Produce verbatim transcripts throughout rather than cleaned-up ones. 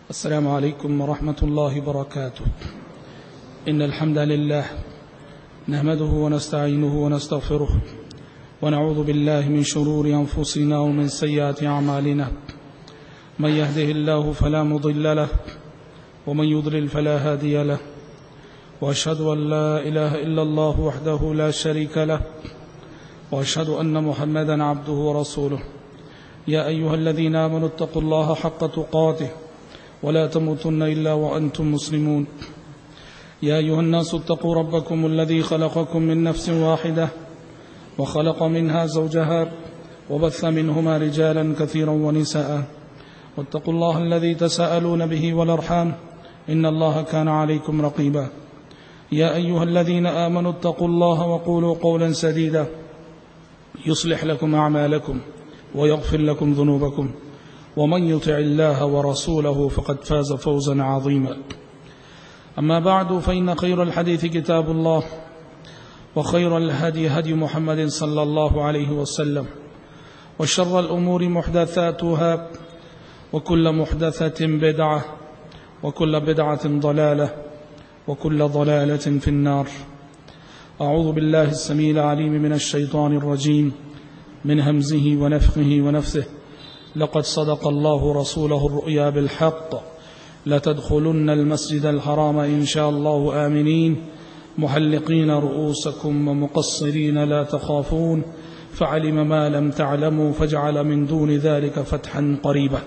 السلام عليكم ورحمة الله وبركاته. إن الحمد لله نحمده ونستعينه ونستغفره ونعوذ بالله من شرور أنفسنا ومن سيئات أعمالنا. من يهده الله فلا مضل له ومن يضلل فلا هادي له، وأشهد أن لا إله إلا الله وحده لا شريك له، وأشهد أن محمدا عبده ورسوله. يا أيها الذين آمنوا اتقوا الله حق تقاته ولا تموتن إلا وأنتم مسلمون. يا أيها الناس اتقوا ربكم الذي خلقكم من نفس واحدة وخلق منها زوجها وبث منهما رجالا كثيرا ونساء، واتقوا الله الذي تساءلون به والأرحام إن الله كان عليكم رقيبا. يا أيها الذين آمنوا اتقوا الله وقولوا قولا سديدا يصلح لكم أعمالكم ويغفر لكم ذنوبكم، ومن يطع الله ورسوله فقد فاز فوزا عظيما. أما بعد، فإن خير الحديث كتاب الله، وخير الهدي هدي محمد صلى الله عليه وسلم، وشر الأمور محدثاتها، وكل محدثة بدعة، وكل بدعة ضلالة، وكل ضلالة في النار. أعوذ بالله السميع العليم من الشيطان الرجيم من همزه ونفخه ونفثه. لقد صدق الله رسوله الرؤيا بالحق لتدخلن المسجد الحرام إن شاء الله آمنين محلقين رؤوسكم ومقصرين لا تخافون فعلم ما لم تعلموا فجعل من دون ذلك فتحا قريبا.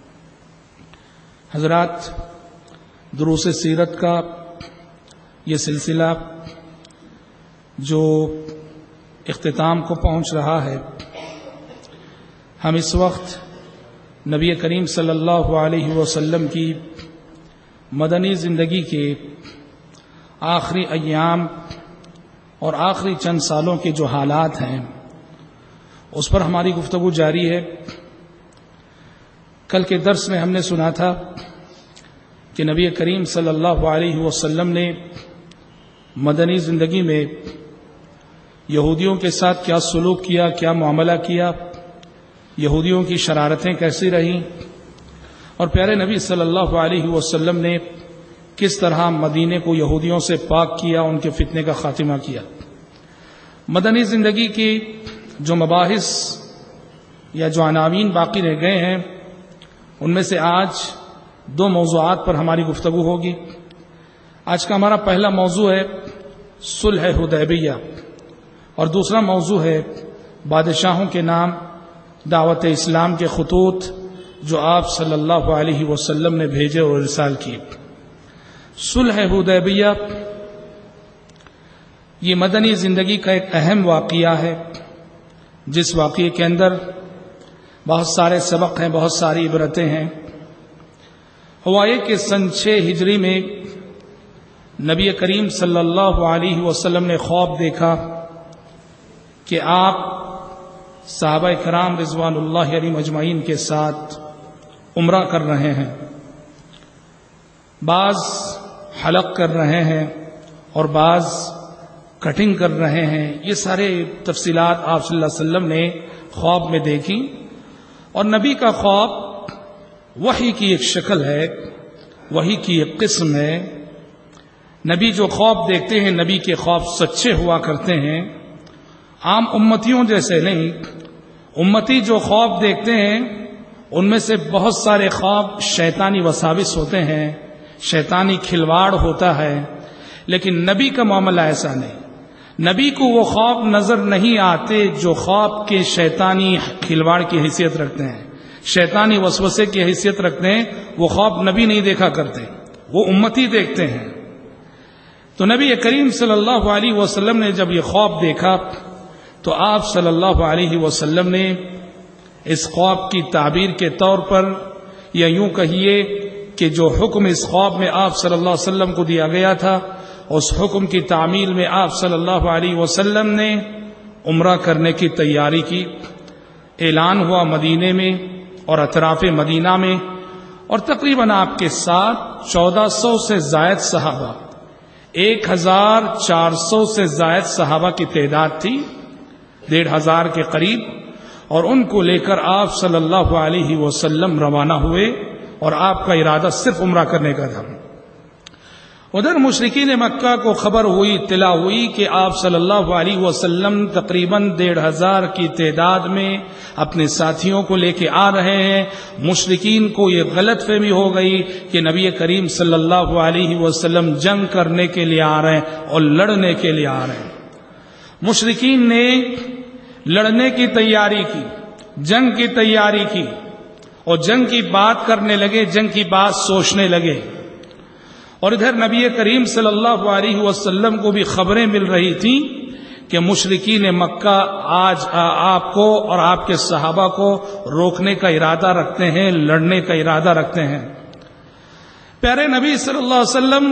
حضرات، دروس سیرت کا یہ سلسلہ جو اختتام کو پہنچ رہا ہے، ہم اس وقت نبی کریم صلی اللہ علیہ وسلم کی مدنی زندگی کے آخری ایام اور آخری چند سالوں کے جو حالات ہیں اس پر ہماری گفتگو جاری ہے. کل کے درس میں ہم نے سنا تھا کہ نبی کریم صلی اللہ علیہ وسلم نے مدنی زندگی میں یہودیوں کے ساتھ کیا سلوک کیا، کیا معاملہ کیا، یہودیوں کی شرارتیں کیسی رہیں، اور پیارے نبی صلی اللہ علیہ وسلم نے کس طرح مدینے کو یہودیوں سے پاک کیا، ان کے فتنے کا خاتمہ کیا. مدنی زندگی کی جو مباحث یا جو عناوین باقی رہ گئے ہیں ان میں سے آج دو موضوعات پر ہماری گفتگو ہوگی. آج کا ہمارا پہلا موضوع ہے صلح حدیبیہ، اور دوسرا موضوع ہے بادشاہوں کے نام دعوت اسلام کے خطوط جو آپ صلی اللہ علیہ وسلم نے بھیجے اور ارسال کیے. صلح حدیبیہ یہ مدنی زندگی کا ایک اہم واقعہ ہے، جس واقعے کے اندر بہت سارے سبق ہیں، بہت ساری عبرتیں ہیں. ہوا یہ کہ سن چھ ہجری میں نبی کریم صلی اللہ علیہ وسلم نے خواب دیکھا کہ آپ صحابہ کرام رضوان اللہ علیہم اجمعین کے ساتھ عمرہ کر رہے ہیں، بعض حلق کر رہے ہیں اور بعض کٹنگ کر رہے ہیں. یہ سارے تفصیلات آپ صلی اللہ علیہ وسلم نے خواب میں دیکھی. اور نبی کا خواب وحی کی ایک شکل ہے، وحی کی ایک قسم ہے. نبی جو خواب دیکھتے ہیں، نبی کے خواب سچے ہوا کرتے ہیں، عام امتیوں جیسے نہیں. امتی جو خواب دیکھتے ہیں ان میں سے بہت سارے خواب شیطانی وساوس ہوتے ہیں، شیطانی کھلواڑ ہوتا ہے، لیکن نبی کا معاملہ ایسا نہیں. نبی کو وہ خواب نظر نہیں آتے جو خواب کے شیطانی کھلواڑ کی حیثیت رکھتے ہیں، شیطانی وسوسے کی حیثیت رکھتے ہیں. وہ خواب نبی نہیں دیکھا کرتے، وہ امتی دیکھتے ہیں. تو نبی کریم صلی اللہ علیہ وسلم نے جب یہ خواب دیکھا تو آپ صلی اللہ علیہ وسلم نے اس خواب کی تعبیر کے طور پر، یا یوں کہیے کہ جو حکم اس خواب میں آپ صلی اللہ علیہ وسلم کو دیا گیا تھا، اس حکم کی تعمیل میں آپ صلی اللہ علیہ وسلم نے عمرہ کرنے کی تیاری کی. اعلان ہوا مدینے میں اور اطراف مدینہ میں، اور تقریباً آپ کے ساتھ چودہ سو سے زائد صحابہ، ایک ہزار چار سو سے زائد صحابہ کی تعداد تھی، ڈیڑھ ہزار کے قریب. اور ان کو لے کر آپ صلی اللہ علیہ وسلم روانہ ہوئے اور آپ کا ارادہ صرف عمرہ کرنے کا تھا۔ ادھر مشرکین مکہ کو خبر ہوئی، اطلاع ہوئی کہ آپ صلی اللہ علیہ وسلم تقریباً ڈیڑھ ہزار کی تعداد میں اپنے ساتھیوں کو لے کے آ رہے ہیں۔ مشرکین کو یہ غلط فہمی ہو گئی کہ نبی کریم صلی اللہ علیہ وسلم جنگ کرنے کے لیے آ رہے ہیں اور لڑنے کے لیے آ رہے ہیں۔ مشرکین نے لڑنے کی تیاری کی، جنگ کی تیاری کی، اور جنگ کی بات کرنے لگے، جنگ کی بات سوچنے لگے۔ اور ادھر نبی کریم صلی اللہ علیہ وسلم کو بھی خبریں مل رہی تھیں کہ مشرکین مکہ آج آپ کو اور آپ کے صحابہ کو روکنے کا ارادہ رکھتے ہیں، لڑنے کا ارادہ رکھتے ہیں۔ پیارے نبی صلی اللہ علیہ وسلم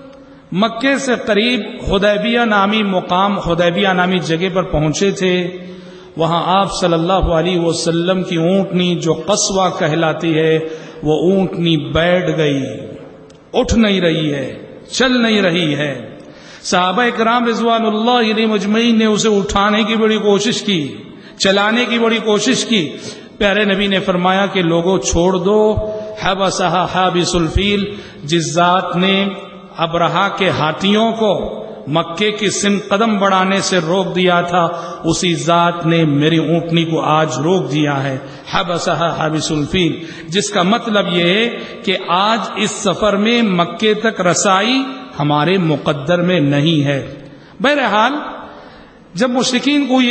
مکے سے قریب حدیبیہ نامی مقام، حدیبیہ نامی جگہ پر پہنچے تھے۔ وہاں آپ صلی اللہ علیہ وسلم کی اونٹنی جو قصوہ کہلاتی ہے، وہ اونٹنی بیٹھ گئی، اٹھ نہیں رہی ہے، چل نہیں رہی ہے۔ صحابہ کرام رضوان اللہ علیہ مجمعین نے اسے اٹھانے کی بڑی کوشش کی، چلانے کی بڑی کوشش کی۔ پیارے نبی نے فرمایا کہ لوگوں چھوڑ دو، حبسہا حابس الفیل، جس ذات نے ابرہا کے ہاتھیوں کو مکے کی سمت قدم بڑھانے سے روک دیا تھا، اسی ذات نے میری اونٹنی کو آج روک دیا ہے۔ حبسہا حابس الفیل، جس کا مطلب یہ ہے کہ آج اس سفر میں مکے تک رسائی ہمارے مقدر میں نہیں ہے۔ بہرحال جب مشرکین کو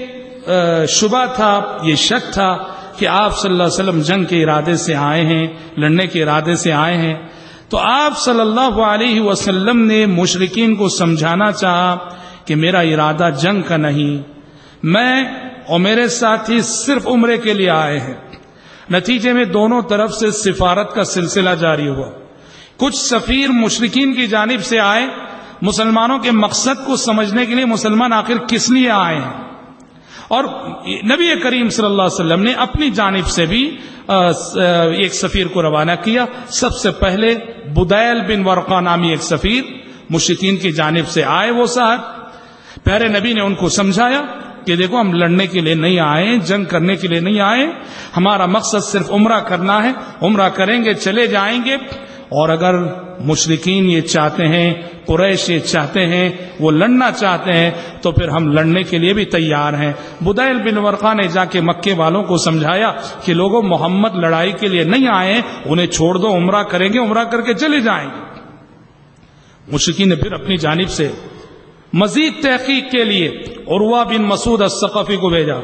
یہ شبہ تھا، یہ شک تھا کہ آپ صلی اللہ علیہ وسلم جنگ کے ارادے سے آئے ہیں، لڑنے کے ارادے سے آئے ہیں، تو آپ صلی اللہ علیہ وسلم نے مشرکین کو سمجھانا چاہا کہ میرا ارادہ جنگ کا نہیں، میں اور میرے ساتھی صرف عمرے کے لیے آئے ہیں۔ نتیجے میں دونوں طرف سے سفارت کا سلسلہ جاری ہوا۔ کچھ سفیر مشرکین کی جانب سے آئے، مسلمانوں کے مقصد کو سمجھنے کے لیے مسلمان آخر کس لیے آئے ہیں، اور نبی کریم صلی اللہ علیہ وسلم نے اپنی جانب سے بھی ایک سفیر کو روانہ کیا۔ سب سے پہلے بدیل بن ورقہ نامی ایک سفیر مشرکین کی جانب سے آئے۔ وہ صاحب پیارے نبی نے ان کو سمجھایا کہ دیکھو ہم لڑنے کے لیے نہیں آئے، جنگ کرنے کے لیے نہیں آئے، ہمارا مقصد صرف عمرہ کرنا ہے، عمرہ کریں گے چلے جائیں گے، اور اگر مشرکین یہ چاہتے ہیں، قریش یہ چاہتے ہیں، وہ لڑنا چاہتے ہیں، تو پھر ہم لڑنے کے لیے بھی تیار ہیں۔ بدیل بن ورقہ نے جا کے مکے والوں کو سمجھایا کہ لوگوں محمد لڑائی کے لیے نہیں آئے، انہیں چھوڑ دو، عمرہ کریں گے، عمرہ کر کے چلے جائیں گے۔ مشرکین نے پھر اپنی جانب سے مزید تحقیق کے لیے عروہ بن مسعود الثقفی کو بھیجا۔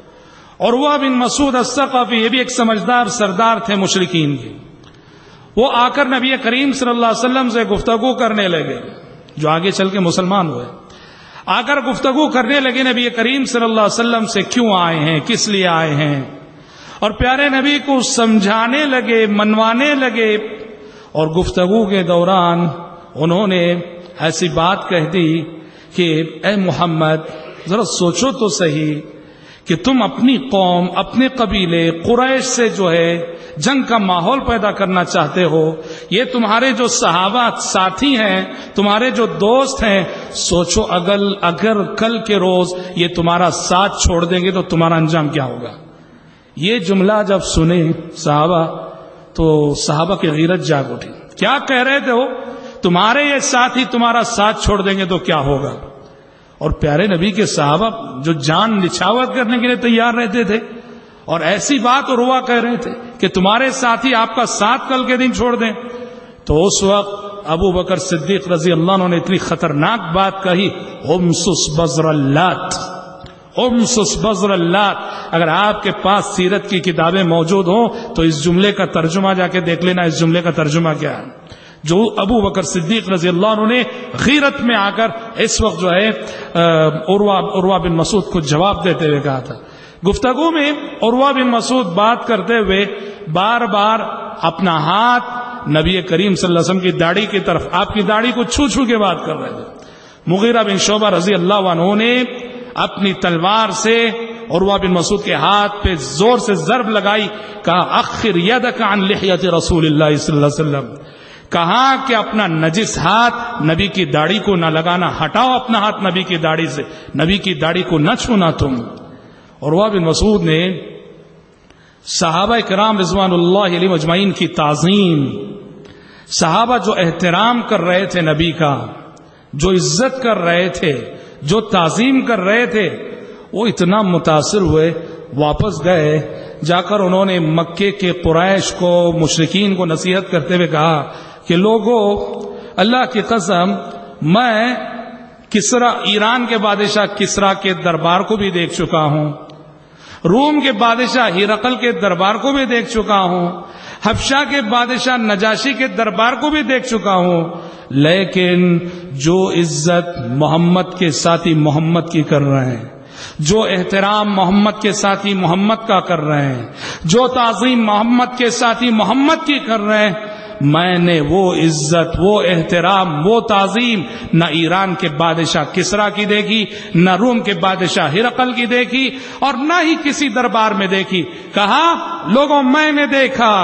عروہ بن مسعود الثقفی یہ بھی ایک سمجھدار سردار تھے مشرکین کے۔ وہ آ کر نبی کریم صلی اللہ علیہ وسلم سے گفتگو کرنے لگے، جو آگے چل کے مسلمان ہوئے، آ کر گفتگو کرنے لگے نبی کریم صلی اللہ علیہ وسلم سے، کیوں آئے ہیں، کس لیے آئے ہیں، اور پیارے نبی کو سمجھانے لگے، منوانے لگے۔ اور گفتگو کے دوران انہوں نے ایسی بات کہہ دی کہ اے محمد ذرا سوچو تو صحیح کہ تم اپنی قوم، اپنے قبیلے قریش سے جو ہے جنگ کا ماحول پیدا کرنا چاہتے ہو، یہ تمہارے جو صحابہ ساتھی ہیں، تمہارے جو دوست ہیں، سوچو اگر اگر کل کے روز یہ تمہارا ساتھ چھوڑ دیں گے تو تمہارا انجام کیا ہوگا۔ یہ جملہ جب سنے صحابہ تو صحابہ کی غیرت جاگ اٹھی۔ کیا کہہ رہے تھے وہ؟ تمہارے یہ ساتھی تمہارا ساتھ چھوڑ دیں گے تو کیا ہوگا۔ اور پیارے نبی کے صحابہ جو جان نچھاور کرنے کے لیے تیار رہتے تھے، اور ایسی بات عروہ کہہ رہے تھے کہ تمہارے ساتھی آپ کا ساتھ کل کے دن چھوڑ دیں، تو اس وقت ابو بکر صدیق رضی اللہ عنہ نے اتنی خطرناک بات کہی، امسس بزر اللات، امسس بزر اللات۔ اگر آپ کے پاس سیرت کی کتابیں موجود ہوں تو اس جملے کا ترجمہ جا کے دیکھ لینا، اس جملے کا ترجمہ کیا ہے، جو ابو بکر صدیق رضی اللہ عنہ نے غیرت میں آ کر اس وقت جو ہے عروہ عروہ بن مسعود کو جواب دیتے ہوئے کہا تھا۔ گفتگو میں عروہ بن مسعود بات کرتے ہوئے بار بار اپنا ہاتھ نبی کریم صلی اللہ علیہ وسلم کی داڑھی کی طرف، آپ کی داڑھی کو چھو چھو کے بات کر رہے تھے۔ مغیرہ بن شعبہ رضی اللہ عنہ نے اپنی تلوار سے عروہ بن مسعود کے ہاتھ پہ زور سے ضرب لگائی، کہا اخر یدک عن لحیۃ رسول اللہ صلی اللہ علیہ وسلم، کہا کہ اپنا نجس ہاتھ نبی کی داڑھی کو نہ لگانا، ہٹاؤ اپنا ہاتھ نبی کی داڑھی سے، نبی کی داڑھی کو نہ چھونا تم۔ عروہ بن مسعود نے صحابہ کرام رضوان اللہ علیہم اجمعین کی تعظیم، صحابہ جو احترام کر رہے تھے نبی کا، جو عزت کر رہے تھے، جو تعظیم کر رہے تھے، وہ اتنا متاثر ہوئے، واپس گئے، جا کر انہوں نے مکے کے قریش کو، مشرکین کو نصیحت کرتے ہوئے کہا کہ لوگو، اللہ کی قسم میں کسرا، ایران کے بادشاہ کسرا کے دربار کو بھی دیکھ چکا ہوں، روم کے بادشاہ ہرقل کے دربار کو بھی دیکھ چکا ہوں، حبشہ کے بادشاہ نجاشی کے دربار کو بھی دیکھ چکا ہوں، لیکن جو عزت محمد کے ساتھی محمد کی کر رہے ہیں، جو احترام محمد کے ساتھی محمد کا کر رہے ہیں، جو تعظیم محمد کے ساتھی محمد کی کر رہے ہیں، میں نے وہ عزت، وہ احترام، وہ تعظیم نہ ایران کے بادشاہ کسرا کی دیکھی، نہ روم کے بادشاہ ہرقل کی دیکھی، اور نہ ہی کسی دربار میں دیکھی۔ کہا لوگوں میں نے دیکھا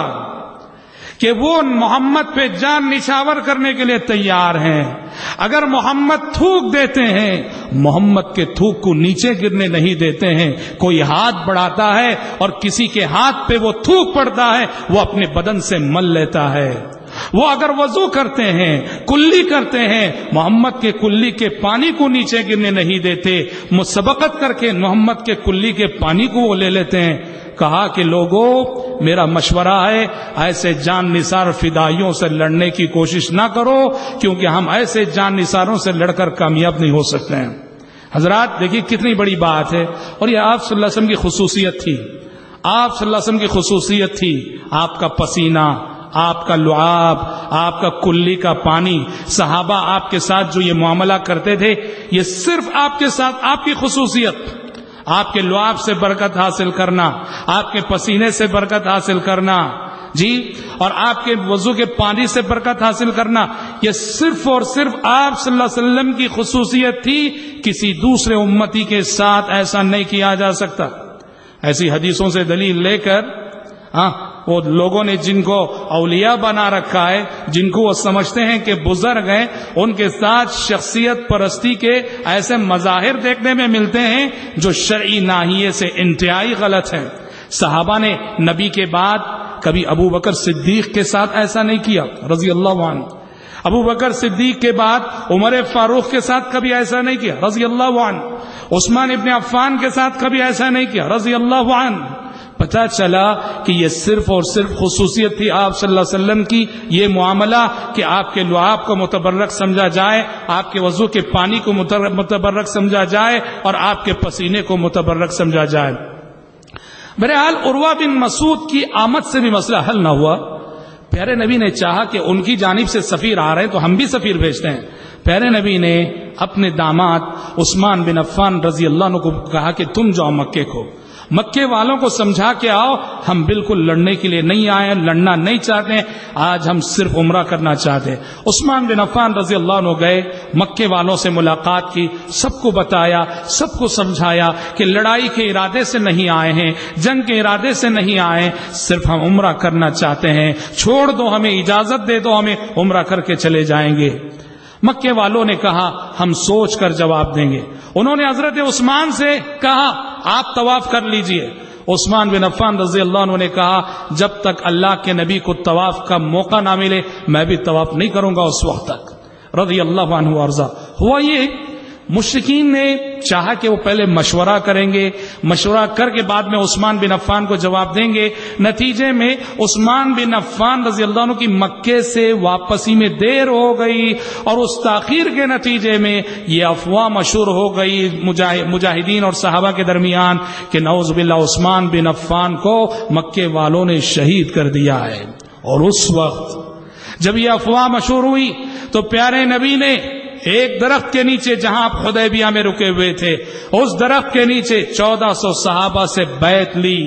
کہ وہ محمد پہ جان نچھاور کرنے کے لیے تیار ہیں، اگر محمد تھوک دیتے ہیں، محمد کے تھوک کو نیچے گرنے نہیں دیتے ہیں، کوئی ہاتھ بڑھاتا ہے اور کسی کے ہاتھ پہ وہ تھوک پڑتا ہے، وہ اپنے بدن سے مل لیتا ہے، وہ اگر وضو کرتے ہیں، کلی کرتے ہیں، محمد کے کلی کے پانی کو نیچے گرنے نہیں دیتے، مسبقت کر کے محمد کے کلی کے پانی کو وہ لے لیتے ہیں۔ کہا کہ لوگوں میرا مشورہ ہے ایسے جان نثار فدائیوں سے لڑنے کی کوشش نہ کرو، کیونکہ ہم ایسے جان نثاروں سے لڑ کر کامیاب نہیں ہو سکتے ہیں۔ حضرات دیکھیے کتنی بڑی بات ہے، اور یہ آپ صلی اللہ علیہ وسلم کی خصوصیت تھی، آپ صلی اللہ علیہ وسلم کی خصوصیت تھی، آپ کا پسینہ، آپ کا لعاب، آپ کا کلی کا پانی، صحابہ آپ کے ساتھ جو یہ معاملہ کرتے تھے، یہ صرف آپ کے ساتھ آپ کی خصوصیت، آپ کے لعاب سے برکت حاصل کرنا، آپ کے پسینے سے برکت حاصل کرنا، جی، اور آپ کے وضو کے پانی سے برکت حاصل کرنا، یہ صرف اور صرف آپ صلی اللہ علیہ وسلم کی خصوصیت تھی، کسی دوسرے امتی کے ساتھ ایسا نہیں کیا جا سکتا۔ ایسی حدیثوں سے دلیل لے کر ہاں وہ لوگوں نے جن کو اولیاء بنا رکھا ہے، جن کو وہ سمجھتے ہیں کہ بزرگ ہیں، ان کے ساتھ شخصیت پرستی کے ایسے مظاہر دیکھنے میں ملتے ہیں جو شرعی ناحیے سے انتہائی غلط ہیں۔ صحابہ نے نبی کے بعد کبھی ابو بکر صدیق کے ساتھ ایسا نہیں کیا رضی اللہ عنہ، ابو بکر صدیق کے بعد عمر فاروق کے ساتھ کبھی ایسا نہیں کیا رضی اللہ عنہ، عثمان ابن عفان کے ساتھ کبھی ایسا نہیں کیا رضی اللہ عنہ۔ پتہ چلا کہ یہ صرف اور صرف خصوصیت تھی آپ صلی اللہ علیہ وسلم کی، یہ معاملہ کہ آپ کے لعاب کو متبرک سمجھا جائے، آپ کے وضو کے پانی کو متبرک سمجھا جائے، اور آپ کے پسینے کو متبرک سمجھا جائے۔ بہرحال عروہ بن مسعود کی آمد سے بھی مسئلہ حل نہ ہوا۔ پیارے نبی نے چاہا کہ ان کی جانب سے سفیر آ رہے ہیں تو ہم بھی سفیر بھیجتے ہیں۔ پیارے نبی نے اپنے داماد عثمان بن عفان رضی اللہ عنہ کو کہا کہ تم جاؤ مکے کو، مکے والوں کو سمجھا کے آؤ، ہم بالکل لڑنے کے لیے نہیں آئے، لڑنا نہیں چاہتے، آج ہم صرف عمرہ کرنا چاہتے ہیں۔ عثمان بن عفان رضی اللہ عنہ گئے، مکے والوں سے ملاقات کی، سب کو بتایا، سب کو سمجھایا کہ لڑائی کے ارادے سے نہیں آئے ہیں، جنگ کے ارادے سے نہیں آئے، صرف ہم عمرہ کرنا چاہتے ہیں، چھوڑ دو ہمیں، اجازت دے دو ہمیں، عمرہ کر کے چلے جائیں گے۔ مکے والوں نے کہا ہم سوچ کر جواب دیں گے۔ انہوں نے حضرت عثمان سے کہا آپ طواف کر لیجئے۔ عثمان بن عفان رضی اللہ عنہ نے کہا جب تک اللہ کے نبی کو طواف کا موقع نہ ملے میں بھی طواف نہیں کروں گا اس وقت تک، رضی اللہ عنہ وارضا۔ ہوا یہ مشرکین نے چاہا کہ وہ پہلے مشورہ کریں گے، مشورہ کر کے بعد میں عثمان بن عفان کو جواب دیں گے۔ نتیجے میں عثمان بن عفان رضی اللہ عنہ کی مکے سے واپسی میں دیر ہو گئی، اور اس تاخیر کے نتیجے میں یہ افواہ مشہور ہو گئی مجاہدین اور صحابہ کے درمیان کہ نعوذ باللہ عثمان بن عفان کو مکے والوں نے شہید کر دیا ہے۔ اور اس وقت جب یہ افواہ مشہور ہوئی تو پیارے نبی نے ایک درخت کے نیچے جہاں آپ حدیبیہ میں رکے ہوئے تھے، اس درخت کے نیچے چودہ سو صحابہ سے بیعت لی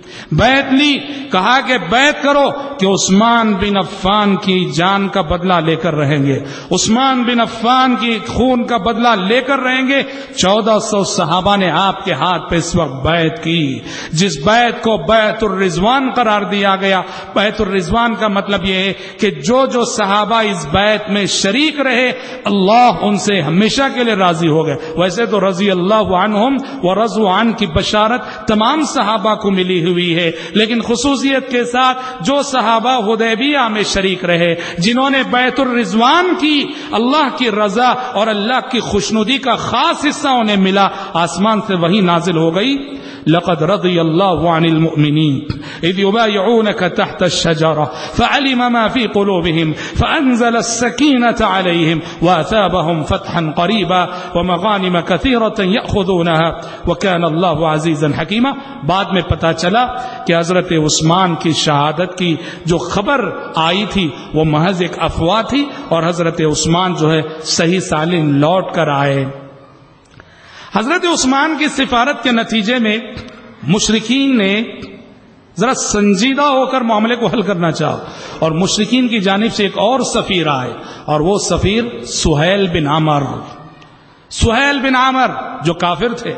بیعت لی کہا کہ بیعت کرو کہ عثمان بن عفان کی جان کا بدلہ لے کر رہیں گے، عثمان بن عفان کی خون کا بدلہ لے کر رہیں گے۔ چودہ سو صحابہ نے آپ کے ہاتھ پہ اس وقت بیعت کی، جس بیعت کو بیعت الرضوان قرار دیا گیا۔ بیعت الرضوان کا مطلب یہ ہے کہ جو جو صحابہ اس بیعت میں شریک رہے اللہ ان سے ہمیشہ کے لیے راضی ہو گئے۔ ویسے تو رضی اللہ عنہم ورضوا عنہ کی بشارت تمام صحابہ کو ملی ہوئی ہوئی ہے، لیکن خصوصیت کے ساتھ جو صحابہ حدیبیہ میں شریک رہے، جنہوں نے بیت الرضوان کی، اللہ کی رضا اور اللہ کی خوشنودی کا خاص حصہ انہیں ملا، آسمان سے وہی نازل ہو گئی، لقد رضي الله عن المؤمنين إذ يبايعونك تحت الشجرة فعلم ما في قلوبهم فأنزل السكينة عليهم وأثابهم فتحا قريبا ومغانم كثيرة يأخذونها وكان الله عزيزا حكيما. بعد میں پتا چلا کہ حضرت عثمان کی شہادت کی جو خبر آئی تھی وہ محض ایک افواہ تھی، اور حضرت عثمان جو ہے صحیح سالم لوٹ کر آئے. حضرت عثمان کی سفارت کے نتیجے میں مشرکین نے ذرا سنجیدہ ہو کر معاملے کو حل کرنا چاہا، اور مشرکین کی جانب سے ایک اور سفیر آئے، اور وہ سفیر سہیل بن عامر. سہیل بن عامر جو کافر تھے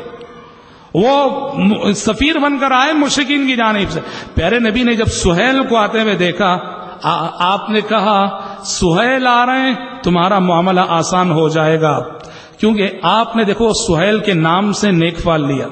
وہ سفیر بن کر آئے مشرکین کی جانب سے. پیارے نبی نے جب سہیل کو آتے ہوئے دیکھا، آپ نے کہا سہیل آ رہے ہیں، تمہارا معاملہ آسان ہو جائے گا، کیونکہ آپ نے دیکھو سہیل کے نام سے نیک فال لیا.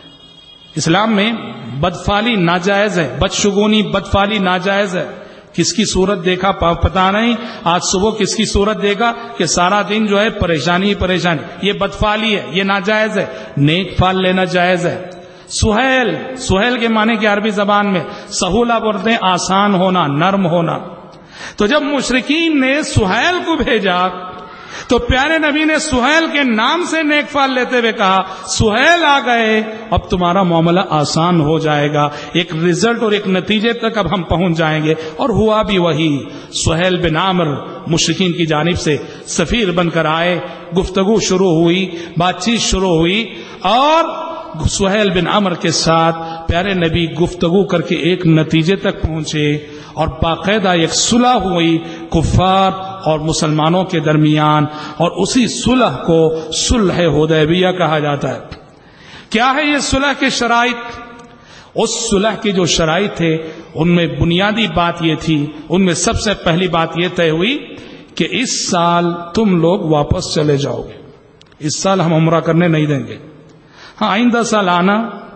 اسلام میں بدفالی ناجائز ہے، بدشگونی بدفالی ناجائز ہے. کس کی صورت دیکھا پتا نہیں، آج صبح کس کی صورت دیکھا کہ سارا دن جو ہے پریشانی پریشانی، یہ بدفالی ہے، یہ ناجائز ہے. نیک فال لینا جائز ہے. سہیل سہیل کے معنی کی عربی زبان میں سہولہ بولتے ہیں آسان ہونا، نرم ہونا. تو جب مشرکین نے سہیل کو بھیجا تو پیارے نبی نے سہیل کے نام سے نیک فال لیتے ہوئے کہا سہیل آ گئے، اب تمہارا معاملہ آسان ہو جائے گا، ایک رزلٹ اور ایک نتیجے تک اب ہم پہنچ جائیں گے. اور ہوا بھی وہی. سہیل بن عامر مشرکین کی جانب سے سفیر بن کر آئے، گفتگو شروع ہوئی، بات چیت شروع ہوئی، اور سہیل بن عامر کے ساتھ پیارے نبی گفتگو کر کے ایک نتیجے تک پہنچے، اور باقاعدہ ایک صلح ہوئی کفار اور مسلمانوں کے درمیان، اور اسی صلح کو صلح حدیبیہ کہا جاتا ہے. کیا ہے یہ صلح کے شرائط؟ اس صلح کی جو شرائط تھے ان میں بنیادی بات یہ تھی، ان میں سب سے پہلی بات یہ طے ہوئی کہ اس سال تم لوگ واپس چلے جاؤ گے، اس سال ہم عمرہ کرنے نہیں دیں گے. ہاں آئندہ سال آنا،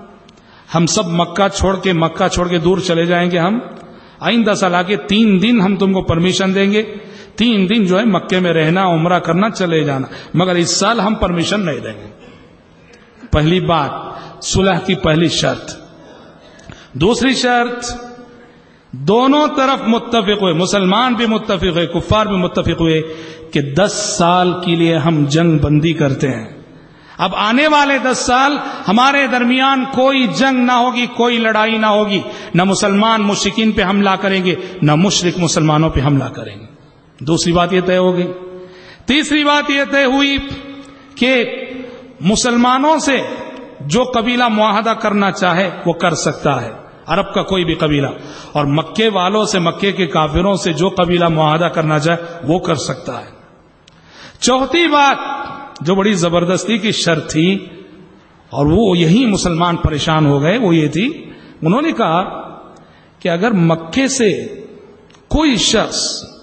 ہم سب مکہ چھوڑ کے مکہ چھوڑ کے دور چلے جائیں گے، ہم آئندہ سال آ کے تین دن ہم تم کو پرمیشن دیں گے، تین دن جو ہے مکے میں رہنا، عمرہ کرنا، چلے جانا، مگر اس سال ہم پرمیشن نہیں دیں گے. پہلی بات صلح کی پہلی شرط. دوسری شرط، دونوں طرف متفق ہوئے، مسلمان بھی متفق ہوئے، کفار بھی متفق ہوئے کہ دس سال کے لیے ہم جنگ بندی کرتے ہیں. اب آنے والے دس سال ہمارے درمیان کوئی جنگ نہ ہوگی، کوئی لڑائی نہ ہوگی، نہ مسلمان مشرکین پہ حملہ کریں گے، نہ مشرک مسلمانوں پہ حملہ کریں گے. دوسری بات یہ طے ہو گئی. تیسری بات یہ طے ہوئی کہ مسلمانوں سے جو قبیلہ معاہدہ کرنا چاہے وہ کر سکتا ہے، عرب کا کوئی بھی قبیلہ، اور مکے والوں سے، مکے کے کافروں سے جو قبیلہ معاہدہ کرنا چاہے وہ کر سکتا ہے. چوتھی بات جو بڑی زبردستی کی شرط تھی، اور وہ یہی مسلمان پریشان ہو گئے، وہ یہ تھی، انہوں نے کہا کہ اگر مکے سے کوئی شخص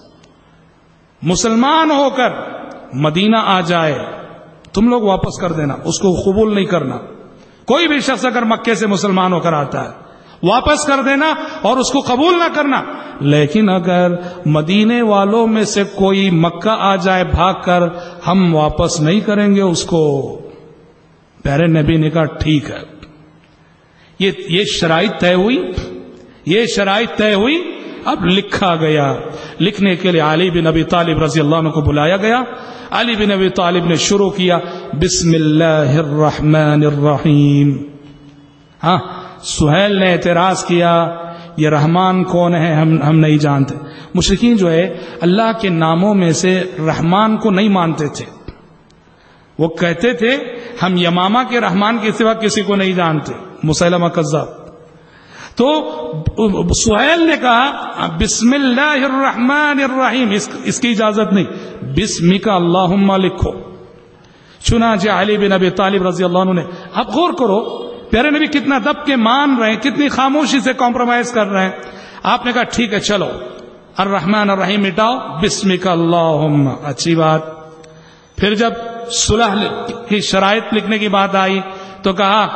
مسلمان ہو کر مدینہ آ جائے تم لوگ واپس کر دینا، اس کو قبول نہیں کرنا. کوئی بھی شخص اگر مکے سے مسلمان ہو کر آتا ہے واپس کر دینا اور اس کو قبول نہ کرنا. لیکن اگر مدینے والوں میں سے کوئی مکہ آ جائے بھاگ کر، ہم واپس نہیں کریں گے اس کو. پیارے نبی نے کہا ٹھیک ہے. یہ یہ شرائط طے ہوئی، یہ شرائط طے ہوئی. اب لکھا گیا، لکھنے کے لیے علی بن ابی طالب رضی اللہ عنہ کو بلایا گیا. علی بن ابی طالب نے شروع کیا بسم اللہ الرحمن الرحیم. ہاں سہیل نے اعتراض کیا یہ رحمان کون ہے، ہم ہم نہیں جانتے. مشرکین جو ہے اللہ کے ناموں میں سے رحمان کو نہیں مانتے تھے، وہ کہتے تھے ہم یمامہ کے رحمان کے سوا کسی کو نہیں جانتے، مسیلمہ کذاب. تو سہیل نے کہا بسم اللہ الرحمن الرحیم، اس, اس کی اجازت نہیں، بسمک اللہم لکھو. چنانچہ علی بن ابی طالب رضی اللہ عنہ نے، اب غور کرو پیارے نبی کتنا دب کے مان رہے ہیں، کتنی خاموشی سے کمپرومائز کر رہے ہیں. آپ نے کہا ٹھیک ہے چلو الرحمن الرحیم مٹاؤ، بسمک اللہم. اچھی بات. پھر جب صلح کی شرائط لکھنے کی بات آئی تو کہا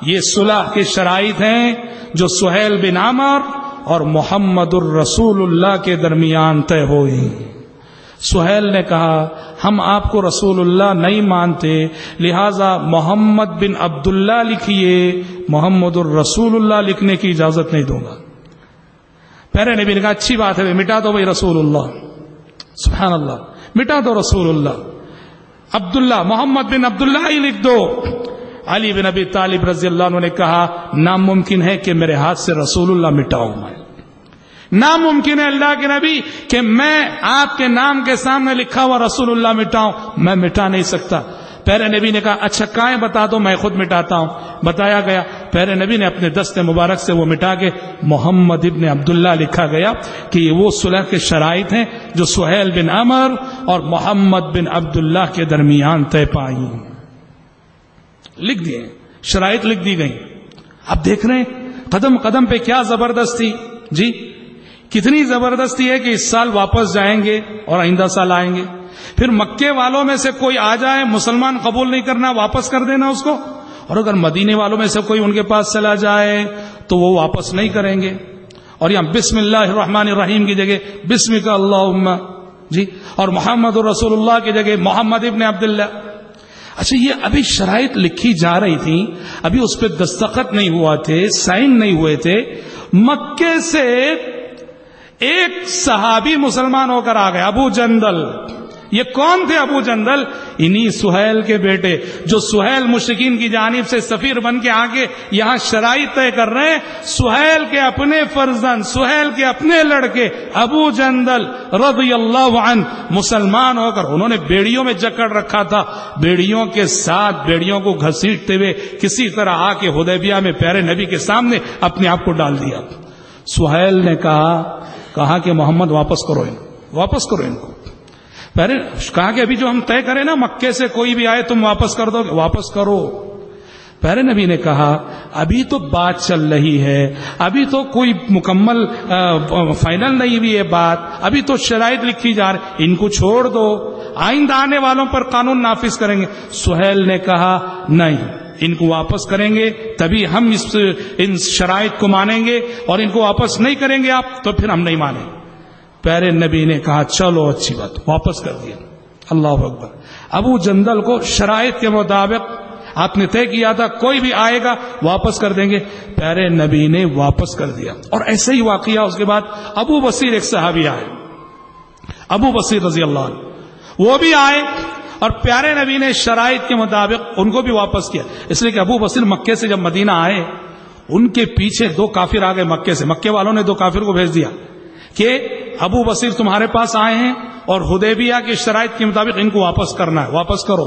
یہ صلح کی شرائط ہیں جو سہیل بن عمر اور محمد الرسول اللہ کے درمیان طے ہوئی. سہیل نے کہا ہم آپ کو رسول اللہ نہیں مانتے، لہذا محمد بن عبداللہ لکھیے، محمد الرسول اللہ لکھنے کی اجازت نہیں دوں گا. پیارے نبی نے کہا اچھی بات ہے، مٹا دو بھائی رسول اللہ. سبحان اللہ، مٹا دو رسول اللہ، عبداللہ محمد بن عبداللہ ہی لکھ دو. علی بن ابی طالب رضی اللہ عنہ نے کہا ناممکن ہے کہ میرے ہاتھ سے رسول اللہ مٹاؤں، میں ناممکن ہے اللہ کے نبی کہ میں آپ کے نام کے سامنے لکھا ہوا رسول اللہ مٹاؤں، میں مٹا نہیں سکتا. پیارے نبی نے کہا اچھا کائیں بتا دو میں خود مٹاتا ہوں. بتایا گیا، پیارے نبی نے اپنے دست مبارک سے وہ مٹا کے محمد ابن عبداللہ لکھا گیا کہ یہ وہ صلح کے شرائط ہیں جو سہیل بن عمر اور محمد بن عبداللہ کے درمیان طے پائی. لکھ دیے، شرائط لکھ دی گئی. اب دیکھ رہے ہیں قدم قدم پہ کیا زبردستی، جی کتنی زبردستی ہے کہ اس سال واپس جائیں گے اور آئندہ سال آئیں گے. پھر مکے والوں میں سے کوئی آ جائے، مسلمان قبول نہیں کرنا، واپس کر دینا اس کو. اور اگر مدینے والوں میں سے کوئی ان کے پاس چلا جائے تو وہ واپس نہیں کریں گے. اور یہاں بسم اللہ الرحمن الرحیم کی جگہ بسمک اللہم، جی اور محمد رسول اللہ کی جگہ محمد ابن عبداللہ. اچھا یہ ابھی شرائط لکھی جا رہی تھی، ابھی اس پہ دستخط نہیں ہوا تھے، سائن نہیں ہوئے تھے. مکے سے ایک صحابی مسلمان ہو کر آ گئے، ابو جندل. یہ کون تھے ابو جندل؟ انہی سہیل کے بیٹے جو سہیل مشرکین کی جانب سے سفیر بن کے آگے یہاں شرائط طے کر رہے ہیں. سہیل کے اپنے فرزند، سہیل کے اپنے لڑکے ابو جندل رضی اللہ عنہ مسلمان ہو کر انہوں نے بیڑیوں میں جکڑ رکھا تھا. بیڑیوں کے ساتھ بیڑیوں کو گھسیٹتے ہوئے کسی طرح آ کے حدیبیہ میں پیارے نبی کے سامنے اپنے آپ کو ڈال دیا. سہیل نے کہا کہا کہ محمد واپس کرو ان واپس کرو ان کو. پہلے کہا کہ ابھی جو ہم طے کریں نا مکے سے کوئی بھی آئے تم واپس کر دو گے، واپس کرو. پیارے نبی نے کہا ابھی تو بات چل رہی ہے، ابھی تو کوئی مکمل فائنل نہیں ہوئی ہے بات، ابھی تو شرائط لکھی جا رہی، ان کو چھوڑ دو، آئندہ آنے والوں پر قانون نافذ کریں گے. سہیل نے کہا نہیں، ان کو واپس کریں گے تبھی ہم اس ان شرائط کو مانیں گے، اور ان کو واپس نہیں کریں گے آپ تو پھر ہم نہیں مانیں. پیارے نبی نے کہا چلو اچھی بات، واپس کر دیا. اللہ اکبر. ابو جندل کو شرائط کے مطابق آپ نے طے کیا تھا کوئی بھی آئے گا واپس کر دیں گے، پیارے نبی نے واپس کر دیا. اور ایسے ہی واقعہ اس کے بعد ابو بصیر ایک صحابی آئے، ابو بصیر رضی اللہ عنہ، وہ بھی آئے اور پیارے نبی نے شرائط کے مطابق ان کو بھی واپس کیا. اس لیے کہ ابو بصیر مکے سے جب مدینہ آئے ان کے پیچھے دو کافر آ گئے مکے سے. مکے والوں نے دو کافر کو بھیج دیا کہ ابو بصیر تمہارے پاس آئے ہیں اور حدیبیہ کی شرائط کے مطابق ان کو واپس کرنا ہے، واپس کرو.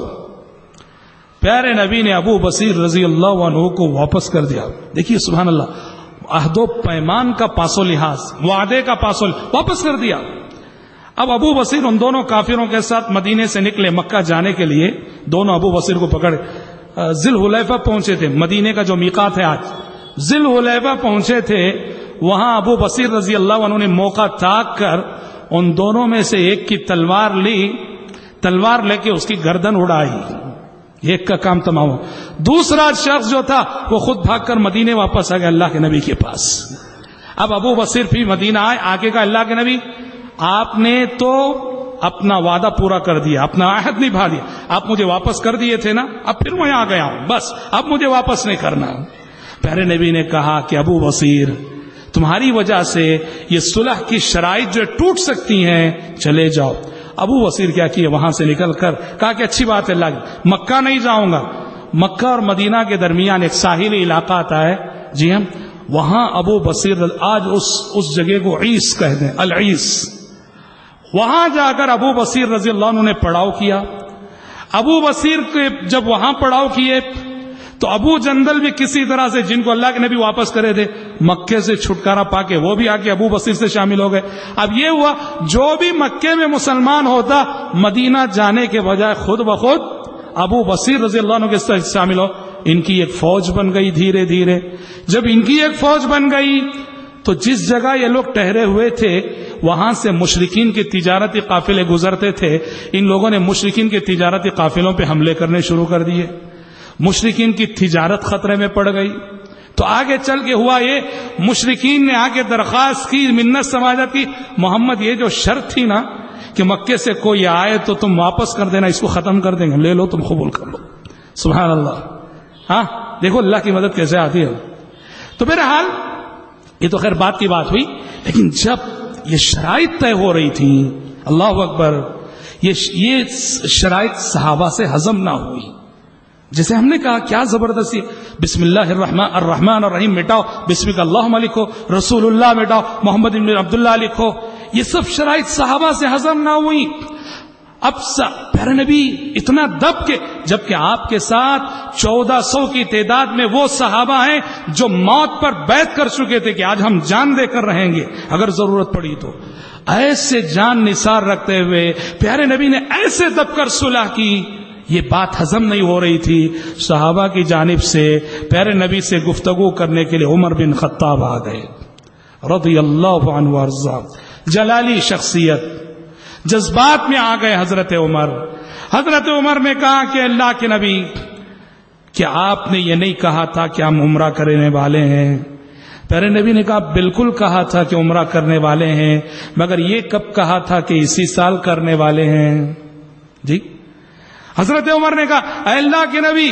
پیارے نبی نے ابو بصیر رضی اللہ عنہ کو واپس کر دیا. دیکھیے سبحان اللہ، عہد و پیمان کا پاس و لحاظ، وعدے کا پاس و لحاظ، واپس کر دیا. اب ابو بصیر ان دونوں کافروں کے ساتھ مدینے سے نکلے مکہ جانے کے لیے. دونوں ابو بصیر کو پکڑ ذی الحلیفہ پہنچے تھے، مدینے کا جو میقات ہے آج. ذی الحلیفہ پہنچے تھے، وہاں ابو بصیر رضی اللہ عنہ نے موقع تاک کر ان دونوں میں سے ایک کی تلوار لی، تلوار لے کے اس کی گردن اڑائی. ایک کا کام تمام ہو. دوسرا شخص جو تھا وہ خود بھاگ کر مدینے واپس آ گیا اللہ کے نبی کے پاس. اب ابو بصیر بھی مدینہ آئے، آگے کا اللہ کے نبی آپ نے تو اپنا وعدہ پورا کر دیا، اپنا عہد نبھا دیا، آپ مجھے واپس کر دیے تھے نا، اب پھر میں آ گیا ہوں، بس اب مجھے واپس نہیں کرنا. پیارے نبی نے کہا کہ ابو بصیر تمہاری وجہ سے یہ صلح کی شرائط جو ٹوٹ سکتی ہیں، چلے جاؤ. ابو بصیر کیا کیے، وہاں سے نکل کر کہا کہ اچھی بات ہے اللہ، مکہ نہیں جاؤں گا. مکہ اور مدینہ کے درمیان ایک ساحلی علاقہ آتا ہے، جی ہم وہاں ابو بصیر آج اس اس جگہ کو عیس کہتے ہیں، العیس. وہاں جا کر ابو بصیر رضی اللہ عنہ نے پڑاؤ کیا. ابو بصیر کے جب وہاں پڑاؤ کیے تو ابو جندل بھی کسی طرح سے، جن کو اللہ کے نبی واپس کرے تھے، مکے سے چھٹکارا پا کے وہ بھی آ کے ابو بصیر سے شامل ہو گئے. اب یہ ہوا جو بھی مکے میں مسلمان ہوتا مدینہ جانے کے بجائے خود بخود ابو بصیر رضی اللہ عنہ کے ساتھ شامل ہو. ان کی ایک فوج بن گئی دھیرے دھیرے. جب ان کی ایک فوج بن گئی تو جس جگہ یہ لوگ ٹھہرے ہوئے تھے وہاں سے مشرکین کے تجارتی قافلے گزرتے تھے. ان لوگوں نے مشرکین کے تجارتی قافلوں پہ حملے کرنے شروع کر دیے. مشرکین کی تجارت خطرے میں پڑ گئی. تو آگے چل کے ہوا یہ, مشرکین نے آگے درخواست کی, منت سماجت کی, محمد یہ جو شرط تھی نا کہ مکے سے کوئی آئے تو تم واپس کر دینا, اس کو ختم کر دیں گے, لے لو, تم قبول کر لو. سبحان اللہ. ہاں دیکھو اللہ کی مدد کیسے آتی ہے. تو بہرحال یہ تو خیر بات کی بات ہوئی, لیکن جب یہ شرائط طے ہو رہی تھی, اللہ اکبر, یہ شرائط صحابہ سے ہضم نہ ہوئی. جیسے ہم نے کہا کیا زبردستی, بسم اللہ الرحمن الرحمن الرحیم مٹاؤ, بسمک اللہم لکھو, رسول اللہ مٹاؤ, محمد بن عبداللہ لکھو, یہ سب شرائط صحابہ سے ہضم نہ ہوئی. اب پیارے نبی اتنا دب کے, جبکہ آپ کے ساتھ چودہ سو کی تعداد میں وہ صحابہ ہیں جو موت پر بیعت کر چکے تھے کہ آج ہم جان دے کر رہیں گے اگر ضرورت پڑی تو. ایسے جان نثار رکھتے ہوئے پیارے نبی نے ایسے دب کر صلح کی, یہ بات ہضم نہیں ہو رہی تھی. صحابہ کی جانب سے پیارے نبی سے گفتگو کرنے کے لیے عمر بن خطاب آ گئے رضی اللہ عنہ وارضا. جلالی شخصیت, جذبات میں آ گئے حضرت عمر. حضرت عمر نے کہا کہ اللہ کے نبی, کیا آپ نے یہ نہیں کہا تھا کہ ہم عمرہ کرنے والے ہیں؟ پیارے نبی نے کہا بالکل کہا تھا کہ عمرہ کرنے والے ہیں, مگر یہ کب کہا تھا کہ اسی سال کرنے والے ہیں؟ جی. حضرت عمر نے کہا اے اللہ کے نبی,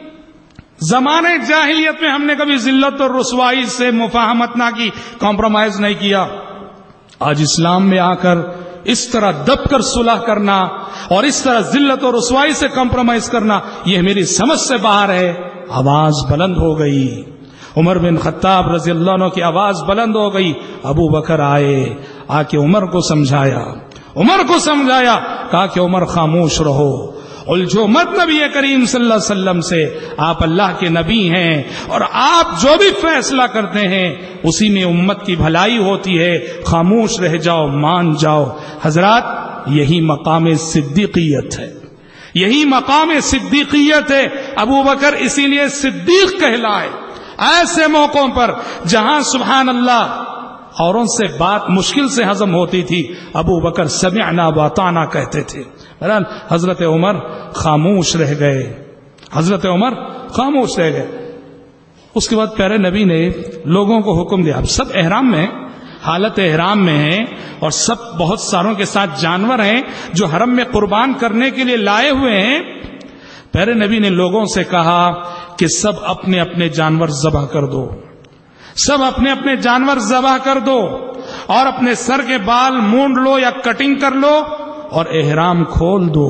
زمانے جاہلیت میں ہم نے کبھی ذلت اور رسوائی سے مفاہمت نہ کی, کمپرومائز نہیں کیا. آج اسلام میں آ کر اس طرح دب کر صلح کرنا اور اس طرح ذلت اور رسوائی سے کمپرومائز کرنا, یہ میری سمجھ سے باہر ہے. آواز بلند ہو گئی. عمر بن خطاب رضی اللہ عنہ کی آواز بلند ہو گئی. ابو بکر آئے, آ کے عمر کو سمجھایا, عمر کو سمجھایا, کہا کہ عمر خاموش رہو, الجھو مت نبی کریم صلی اللہ علیہ وسلم سے, آپ اللہ کے نبی ہیں اور آپ جو بھی فیصلہ کرتے ہیں اسی میں امت کی بھلائی ہوتی ہے, خاموش رہ جاؤ, مان جاؤ. حضرات یہی مقام صدیقیت ہے, یہی مقام صدیقیت ہے. ابو بکر اسی لیے صدیق کہلائے. ایسے موقعوں پر جہاں سبحان اللہ اوروں سے بات مشکل سے ہضم ہوتی تھی, ابو بکر سمعنا واطعنا کہتے تھے. حضرت عمر خاموش رہ گئے, حضرت عمر خاموش رہ گئے. اس کے بعد پیارے نبی نے لوگوں کو حکم دیا, اب سب احرام میں, حالت احرام میں ہیں, اور سب بہت ساروں کے ساتھ جانور ہیں جو حرم میں قربان کرنے کے لیے لائے ہوئے ہیں. پیارے نبی نے لوگوں سے کہا کہ سب اپنے اپنے جانور ذبح کر دو, سب اپنے اپنے جانور ذبح کر دو, اور اپنے سر کے بال مونڈ لو یا کٹنگ کر لو اور احرام کھول دو.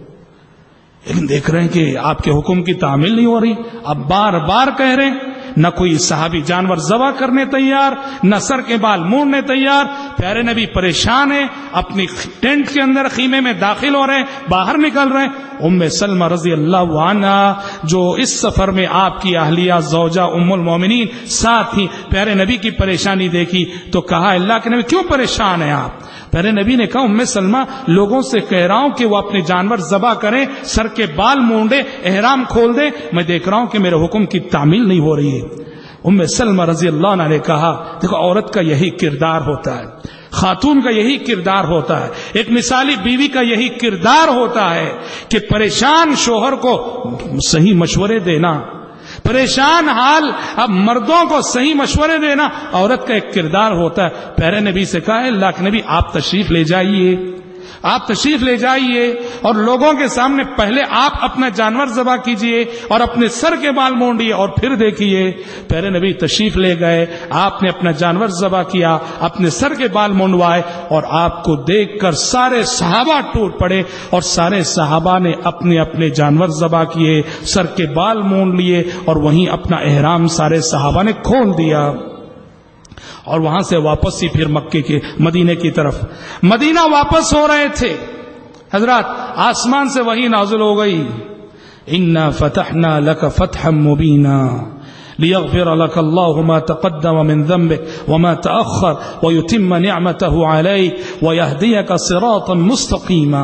لیکن دیکھ رہے ہیں کہ آپ کے حکم کی تعمیل نہیں ہو رہی. اب بار بار کہہ رہے ہیں, نہ کوئی صحابی جانور ذبح کرنے تیار, نہ سر کے بال مونڈنے تیار. پیارے نبی پریشان ہیں, اپنی ٹینٹ کے اندر خیمے میں داخل ہو رہے ہیں, باہر نکل رہے ہیں. ام سلمہ رضی اللہ عنہا جو اس سفر میں آپ کی اہلیہ زوجہ ام المومنین ساتھ تھی, پیارے نبی کی پریشانی دیکھی تو کہا اللہ کے نبی کیوں پریشان ہیں آپ؟ پیارے نبی نے کہا ام سلمہ لوگوں سے کہہ رہا ہوں کہ وہ اپنے جانور ذبح کریں, سر کے بال مونڈے, احرام کھول دیں, میں دیکھ رہا ہوں کہ میرے حکم کی تعمیل نہیں ہو رہی ہے. ام سلمہ رضی اللہ عنہ نے کہا دیکھو عورت کا یہی کردار ہوتا ہے, خاتون کا یہی کردار ہوتا ہے, ایک مثالی بیوی کا یہی کردار ہوتا ہے کہ پریشان شوہر کو صحیح مشورے دینا, پریشان حال اب مردوں کو صحیح مشورے دینا عورت کا ایک کردار ہوتا ہے. پیارے نبی سے کہا ہے اللہ کے نبی آپ تشریف لے جائیے, آپ تشریف لے جائیے اور لوگوں کے سامنے پہلے آپ اپنا جانور ذبح کیجئے اور اپنے سر کے بال مونڈیے اور پھر دیکھیے. پیارے نبی تشریف لے گئے, آپ نے اپنا جانور ذبح کیا, اپنے سر کے بال مونڈوائے, اور آپ کو دیکھ کر سارے صحابہ ٹوٹ پڑے اور سارے صحابہ نے اپنے اپنے جانور ذبح کیے, سر کے بال مونڈ لیے اور وہیں اپنا احرام سارے صحابہ نے کھول دیا. اور وہاں سے واپس ہی پھر مکے کے مدینے کی طرف مدینہ واپس ہو رہے تھے. حضرات آسمان سے وحی نازل ہو گئی, انا فتحنا لك فتحا مبینا لیغفر لك الله ما تقدم من ذنبك وما تأخر ويتم نعمته عليك ويهديك صراطا مستقيما.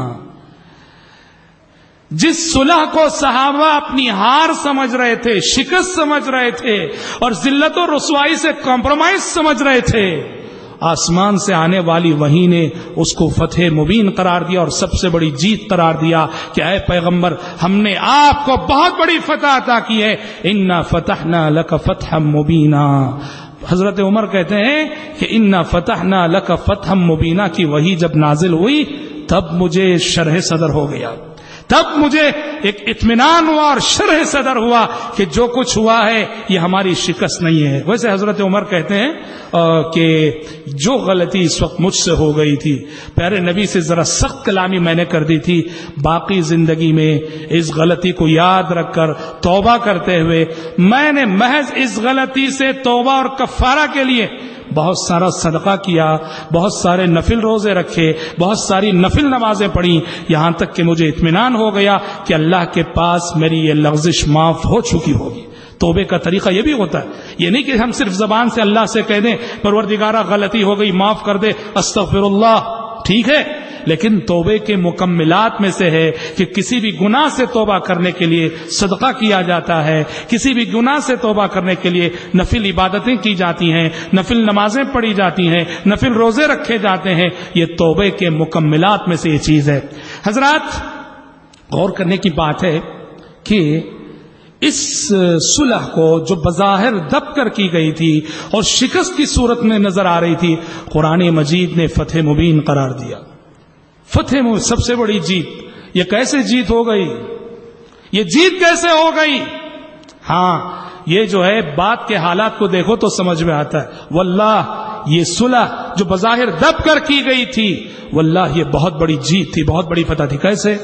جس صلح کو صحابہ اپنی ہار سمجھ رہے تھے, شکست سمجھ رہے تھے اور ذلت و رسوائی سے کمپرومائز سمجھ رہے تھے, آسمان سے آنے والی وحی نے اس کو فتح مبین قرار دیا اور سب سے بڑی جیت قرار دیا کہ اے پیغمبر ہم نے آپ کو بہت بڑی فتح عطا کی ہے، انا فتحنا لک فتحا مبینا۔ حضرت عمر کہتے ہیں کہ انا فتحنا لک فتحا مبینا کی وحی جب نازل ہوئی تب مجھے شرح صدر ہو گیا، تب مجھے ایک اطمینان ہوا اور شرح صدر ہوا کہ جو کچھ ہوا ہے یہ ہماری شکست نہیں ہے۔ ویسے حضرت عمر کہتے ہیں کہ جو غلطی اس وقت مجھ سے ہو گئی تھی، پیارے نبی سے ذرا سخت کلامی میں نے کر دی تھی، باقی زندگی میں اس غلطی کو یاد رکھ کر توبہ کرتے ہوئے میں نے محض اس غلطی سے توبہ اور کفارہ کے لیے بہت سارا صدقہ کیا، بہت سارے نفل روزے رکھے، بہت ساری نفل نمازیں پڑھی، یہاں تک کہ مجھے اطمینان ہو گیا کہ اللہ کے پاس میری یہ لغزش معاف ہو چکی ہوگی۔ توبے کا طریقہ یہ بھی ہوتا ہے، یہ نہیں کہ ہم صرف زبان سے اللہ سے کہہ دیں پروردگارہ غلطی ہو گئی معاف کر دے استغفر اللہ، ٹھیک ہے، لیکن توبے کے مکملات میں سے ہے کہ کسی بھی گناہ سے توبہ کرنے کے لیے صدقہ کیا جاتا ہے، کسی بھی گناہ سے توبہ کرنے کے لیے نفل عبادتیں کی جاتی ہیں، نفل نمازیں پڑھی جاتی ہیں، نفل روزے رکھے جاتے ہیں، یہ توبے کے مکملات میں سے یہ چیز ہے۔ حضرات غور کرنے کی بات ہے کہ اس صلح کو جو بظاہر دب کر کی گئی تھی اور شکست کی صورت میں نظر آ رہی تھی، قرآن مجید نے فتح مبین قرار دیا۔ فتح میں سب سے بڑی جیت، یہ کیسے جیت ہو گئی، یہ جیت کیسے ہو گئی؟ ہاں یہ جو ہے بات کے حالات کو دیکھو تو سمجھ میں آتا ہے، واللہ یہ صلح جو بظاہر دب کر کی گئی تھی، واللہ یہ بہت بڑی جیت تھی، بہت بڑی فتح تھی۔ کیسے؟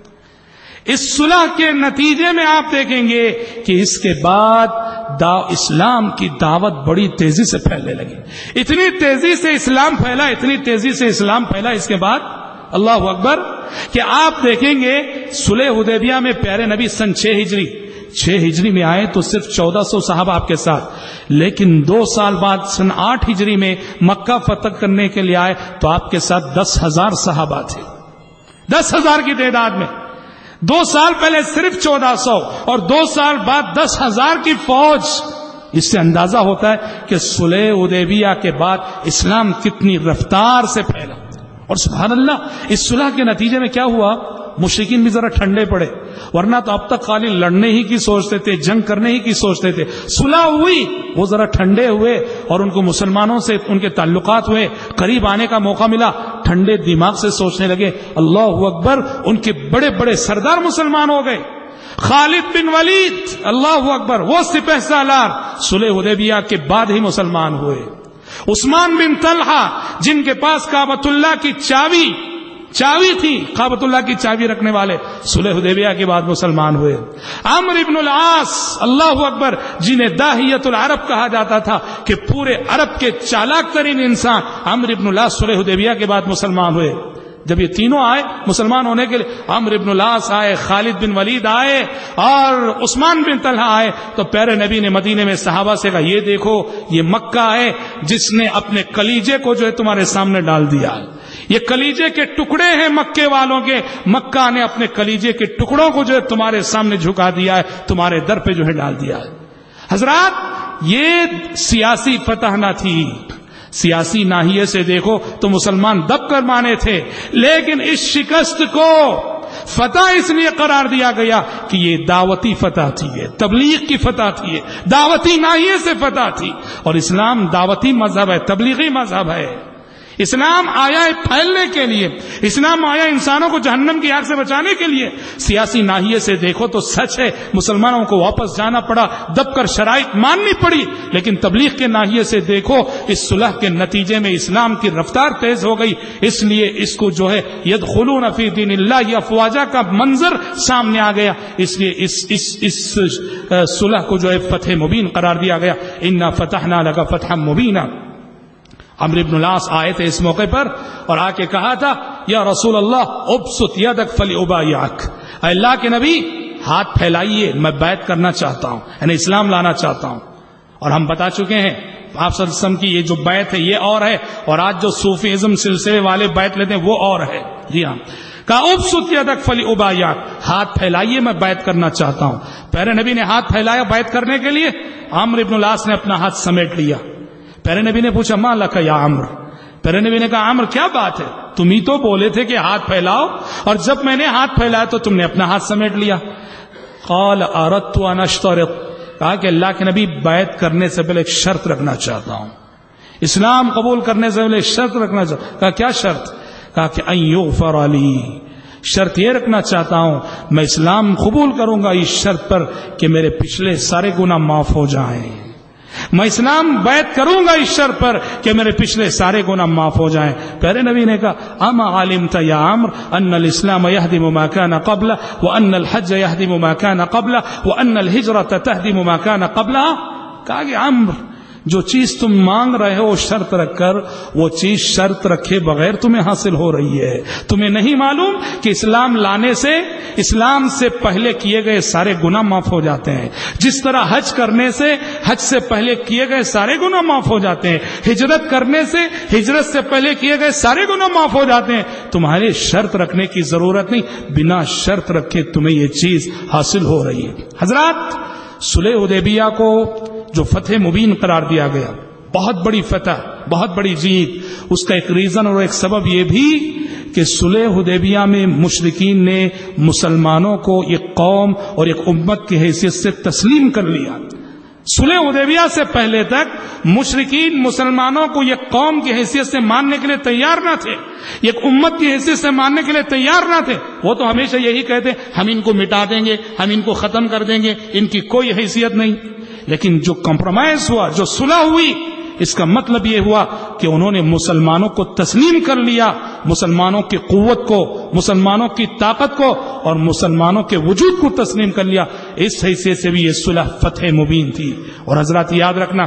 اس صلح کے نتیجے میں آپ دیکھیں گے کہ اس کے بعد دا اسلام کی دعوت بڑی تیزی سے پھیلنے لگی، اتنی تیزی سے اسلام پھیلا، اتنی تیزی سے اسلام پھیلا اس کے بعد، اللہ اکبر، کہ آپ دیکھیں گے صلح حدیبیہ میں پیارے نبی سن چھ ہجری چھ ہجری میں آئے تو صرف چودہ سو صحابہ آپ کے ساتھ، لیکن دو سال بعد سن آٹھ ہجری میں مکہ فتح کرنے کے لیے آئے تو آپ کے ساتھ دس ہزار صحابہ تھے، دس ہزار کی تعداد میں۔ دو سال پہلے صرف چودہ سو اور دو سال بعد دس ہزار کی فوج، اس سے اندازہ ہوتا ہے کہ صلح حدیبیہ کے بعد اسلام کتنی رفتار سے پھیلا۔ اور سبحان اللہ اس صلح کے نتیجے میں کیا ہوا، مشرکین بھی ذرا ٹھنڈے پڑے، ورنہ تو اب تک خالی لڑنے ہی کی سوچتے تھے، جنگ کرنے ہی کی سوچتے تھے۔ صلح ہوئی، وہ ذرا ٹھنڈے ہوئے اور ان کو مسلمانوں سے ان کے تعلقات ہوئے، قریب آنے کا موقع ملا، ٹھنڈے دماغ سے سوچنے لگے، اللہ اکبر، ان کے بڑے بڑے سردار مسلمان ہو گئے۔ خالد بن ولید، اللہ اکبر، وہ سپہ سالار صلح حدیبیہ کے بعد ہی مسلمان ہوئے۔ عثمان بن طلحہ جن کے پاس کعبۃ اللہ کی چابی چابی تھی، کعبۃ اللہ کی چابی رکھنے والے، صلح حدیبیہ کے بعد مسلمان ہوئے۔ عمرو بن العاص، اللہ اکبر، جنہیں داہیۃ العرب کہا جاتا تھا کہ پورے عرب کے چالاک ترین انسان، عمرو بن العاص صلح حدیبیہ کے بعد مسلمان ہوئے۔ جب یہ تینوں آئے مسلمان ہونے کے لیے، عمرو بن العاص آئے، خالد بن ولید آئے اور عثمان بن طلحہ آئے، تو پیارے نبی نے مدینے میں صحابہ سے کہا، یہ دیکھو یہ مکہ ہے جس نے اپنے کلیجے کو جو ہے تمہارے سامنے ڈال دیا، یہ کلیجے کے ٹکڑے ہیں مکے والوں کے، مکہ نے اپنے کلیجے کے ٹکڑوں کو جو ہے تمہارے سامنے جھکا دیا ہے، تمہارے در پہ جو ہے ڈال دیا ہے۔ حضرات یہ سیاسی فتح نہ تھی، سیاسی ناحیے سے دیکھو تو مسلمان دب کر مانے تھے، لیکن اس شکست کو فتح اس لیے قرار دیا گیا کہ یہ دعوتی فتح تھی، یہ تبلیغ کی فتح تھی، یہ دعوتی ناحیے سے فتح تھی، اور اسلام دعوتی مذہب ہے، تبلیغی مذہب ہے۔ اسلام آیا ہے پھیلنے کے لیے، اسلام آیا انسانوں کو جہنم کی آگ سے بچانے کے لیے۔ سیاسی ناحیے سے دیکھو تو سچ ہے مسلمانوں کو واپس جانا پڑا، دب کر شرائط ماننی پڑی، لیکن تبلیغ کے ناحیے سے دیکھو اس صلح کے نتیجے میں اسلام کی رفتار تیز ہو گئی، اس لیے اس کو جو ہے یدخلون فی دین اللہ افواجا کا منظر سامنے آ گیا، اس لیے اس اس اس صلح کو جو ہے فتح مبین قرار دیا گیا۔ انا فتحنا لک فتحا مبینا۔ عمرو بن العاص آئے تھے اس موقع پر اور آ کے کہا تھا، یا رسول اللہ ابسط یدک فلابایعک، اے اللہ کے نبی ہاتھ پھیلائیے، میں بیعت کرنا چاہتا ہوں، یعنی اسلام لانا چاہتا ہوں۔ اور ہم بتا چکے ہیں آپ صلی اللہ علیہ وسلم کی یہ جو بیعت ہے یہ اور ہے، اور آج جو صوفیزم سلسلے والے بیعت لیتے ہیں وہ اور ہے۔ جی ہاں، کہا ابسط یدک فلابایعک، ہاتھ پھیلائیے میں بیعت کرنا چاہتا ہوں۔ پیارے نبی نے ہاتھ پھیلایا بیعت کرنے کے لیے، عمرو بن العاص نے اپنا ہاتھ سمیٹ لیا۔ پیارے نبی نے پوچھا، ما لک یا عمرو، پیارے نبی نے کہا عمرو کیا بات ہے، تم ہی تو بولے تھے کہ ہاتھ پھیلاؤ، اور جب میں نے ہاتھ پھیلایا تو تم نے اپنا ہاتھ سمیٹ لیا. قال اردت ان اشترط، کہا کہ اللہ کے نبی بیعت کرنے سے پہلے ایک شرط رکھنا چاہتا ہوں، اسلام قبول کرنے سے پہلے ایک شرط رکھنا چاہتا ہوں. کہا کیا شرط؟ کہا کہ ان یغفر لی، شرط یہ رکھنا چاہتا ہوں میں اسلام قبول کروں گا اس شرط پر کہ میرے پچھلے سارے گناہ معاف ہو جائیں. میں اسلام بیعت کروں گا اس شرط پر کہ میرے پچھلے سارے گناہ معاف ہو جائیں. پیارے نبی نے کہا اما علمت یا عمرو ان الاسلام يهدم ما كان قبله وان الحج يهدم ما كان قبله وان الهجرة تهدم ما كان قبلها. کہا کہ عمرو جو چیز تم مانگ رہے ہو شرط رکھ کر، وہ چیز شرط رکھے بغیر تمہیں حاصل ہو رہی ہے. تمہیں نہیں معلوم کہ اسلام لانے سے، اسلام سے پہلے کیے گئے سارے گناہ معاف ہو جاتے ہیں، جس طرح حج کرنے سے حج سے پہلے کیے گئے سارے گناہ معاف ہو جاتے ہیں، ہجرت کرنے سے ہجرت سے پہلے کیے گئے سارے گناہ معاف ہو جاتے ہیں. تمہارے شرط رکھنے کی ضرورت نہیں، بنا شرط رکھے تمہیں یہ چیز حاصل ہو رہی ہے. حضرات، صلح حدیبیہ کو جو فتح مبین قرار دیا گیا، بہت بڑی فتح، بہت بڑی جیت، اس کا ایک ریزن اور ایک سبب یہ بھی کہ صلح حدیبیہ میں مشرکین نے مسلمانوں کو ایک قوم اور ایک امت کی حیثیت سے تسلیم کر لیا. صلح حدیبیہ سے پہلے تک مشرکین مسلمانوں کو ایک قوم کی حیثیت سے ماننے کے لیے تیار نہ تھے، ایک امت کی حیثیت سے ماننے کے لیے تیار نہ تھے. وہ تو ہمیشہ یہی کہتے ہم ان کو مٹا دیں گے، ہم ان کو ختم کر دیں گے، ان کی کوئی حیثیت نہیں. لیکن جو کمپرومائز ہوا، جو صلح ہوئی، اس کا مطلب یہ ہوا کہ انہوں نے مسلمانوں کو تسلیم کر لیا، مسلمانوں کی قوت کو، مسلمانوں کی طاقت کو اور مسلمانوں کے وجود کو تسلیم کر لیا. اس حیثیت سے بھی یہ صلح فتح مبین تھی. اور حضرات یاد رکھنا،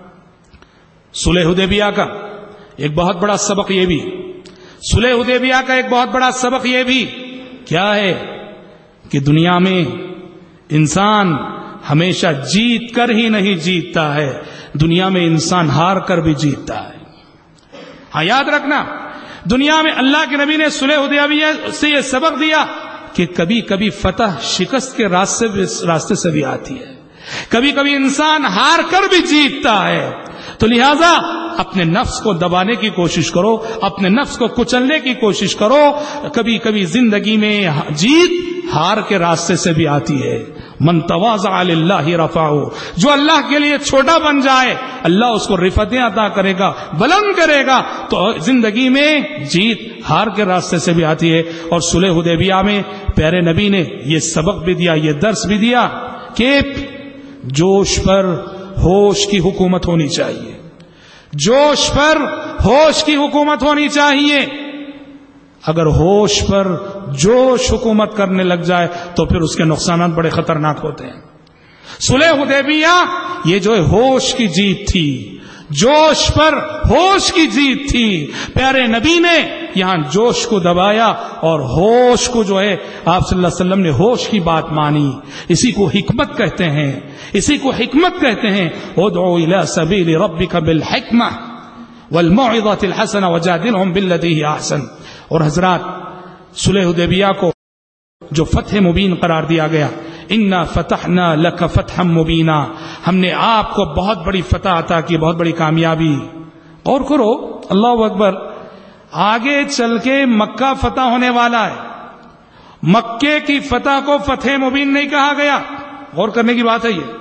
صلح حدیبیہ کا ایک بہت بڑا سبق یہ بھی، صلح حدیبیہ کا ایک بہت بڑا سبق یہ بھی کیا ہے کہ دنیا میں انسان ہمیشہ جیت کر ہی نہیں جیتتا ہے، دنیا میں انسان ہار کر بھی جیتتا ہے. ہاں یاد رکھنا، دنیا میں اللہ کے نبی نے صلح حدیبیہ سے یہ سبق دیا کہ کبھی کبھی فتح شکست کے راستے راستے سے بھی آتی ہے، کبھی کبھی انسان ہار کر بھی جیتتا ہے. تو لہذا اپنے نفس کو دبانے کی کوشش کرو، اپنے نفس کو کچلنے کی کوشش کرو. کبھی کبھی زندگی میں جیت ہار کے راستے سے بھی آتی ہے. من تواضع للہ رفعہ، جو اللہ کے لیے چھوٹا بن جائے اللہ اس کو رفعتیں عطا کرے گا، بلند کرے گا. تو زندگی میں جیت ہار کے راستے سے بھی آتی ہے. اور صلح حدیبیہ میں پیارے نبی نے یہ سبق بھی دیا، یہ درس بھی دیا کہ جوش پر ہوش کی حکومت ہونی چاہیے، جوش پر ہوش کی حکومت ہونی چاہیے. اگر ہوش پر جوش حکومت کرنے لگ جائے تو پھر اس کے نقصانات بڑے خطرناک ہوتے ہیں. صلح حدیبیہ یہ جو ہے ہوش کی جیت تھی، جوش پر ہوش کی جیت تھی. پیارے نبی نے یہاں جوش کو دبایا اور ہوش کو جو ہے آپ صلی اللہ علیہ وسلم نے ہوش کی بات مانی. اسی کو حکمت کہتے ہیں، اسی کو حکمت کہتے ہیں. ادعو الی سبیل ربک بالحکمہ والموعظۃ الحسنہ وجادلہم باللتی ہی احسن. اور حضرات، صلح حدیبیہ کو جو فتح مبین قرار دیا گیا، انا فتحنا لک فتحا مبینا، ہم نے آپ کو بہت بڑی فتح عطا کی، بہت بڑی کامیابی. اور کرو، اللہ اکبر، آگے چل کے مکہ فتح ہونے والا ہے. مکے کی فتح کو فتح مبین نہیں کہا گیا. غور کرنے کی بات ہے یہ.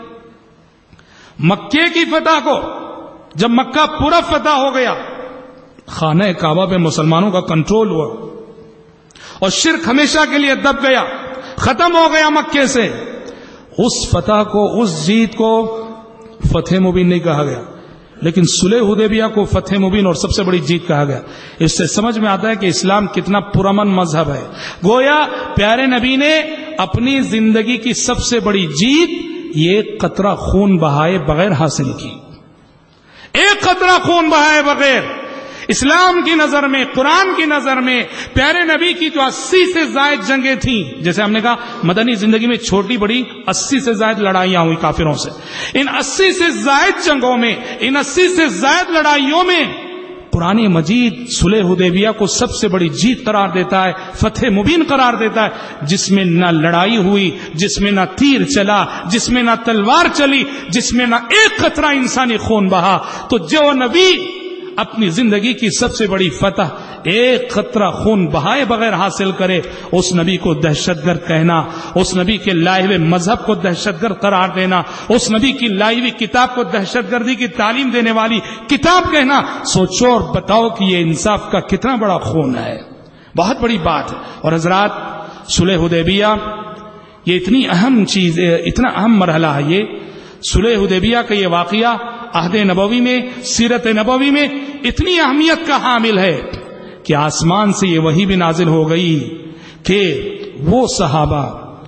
مکے کی فتح کو جب مکہ پورا فتح ہو گیا، خانہ کعبہ پہ مسلمانوں کا کنٹرول ہوا اور شرک ہمیشہ کے لیے دب گیا، ختم ہو گیا مکے سے. اس فتح کو، اس جیت کو فتح مبین نہیں کہا گیا، لیکن صلح حدیبیہ کو فتح مبین اور سب سے بڑی جیت کہا گیا. اس سے سمجھ میں آتا ہے کہ اسلام کتنا پرامن مذہب ہے. گویا پیارے نبی نے اپنی زندگی کی سب سے بڑی جیت یہ قطرہ خون بہائے بغیر حاصل کی. ایک قطرہ خون بہائے بغیر. اسلام کی نظر میں، قرآن کی نظر میں پیارے نبی کی جو اسی سے زائد جنگیں تھیں، جیسے ہم نے کہا مدنی زندگی میں چھوٹی بڑی اسی سے زائد لڑائیاں ہوئی کافروں سے. ان اسی سے زائد جنگوں میں، ان اسی سے زائد لڑائیوں میں قرآن مجید صلح حدیبیہ کو سب سے بڑی جیت قرار دیتا ہے، فتح مبین قرار دیتا ہے، جس میں نہ لڑائی ہوئی، جس میں نہ تیر چلا، جس میں نہ تلوار چلی، جس میں نہ ایک قطرہ انسانی خون بہا. تو جو نبی اپنی زندگی کی سب سے بڑی فتح ایک قطرہ خون بہائے بغیر حاصل کرے، اس نبی کو دہشت گرد کہنا، اس نبی کے لائے ہوئے مذہب کو دہشت گرد قرار دینا، اس نبی کی لائی ہوئی کتاب کو دہشت گردی کی تعلیم دینے والی کتاب کہنا، سوچو اور بتاؤ کہ یہ انصاف کا کتنا بڑا خون ہے، بہت بڑی بات ہے۔ اور حضرات، صلح حدیبیہ یہ اتنی اہم چیز، اتنا اہم مرحلہ ہے، یہ صلح حدیبیہ کا یہ واقعہ عہد نبوی میں، سیرت نبوی میں اتنی اہمیت کا حامل ہے کہ آسمان سے یہ وحی بھی نازل ہو گئی کہ وہ صحابہ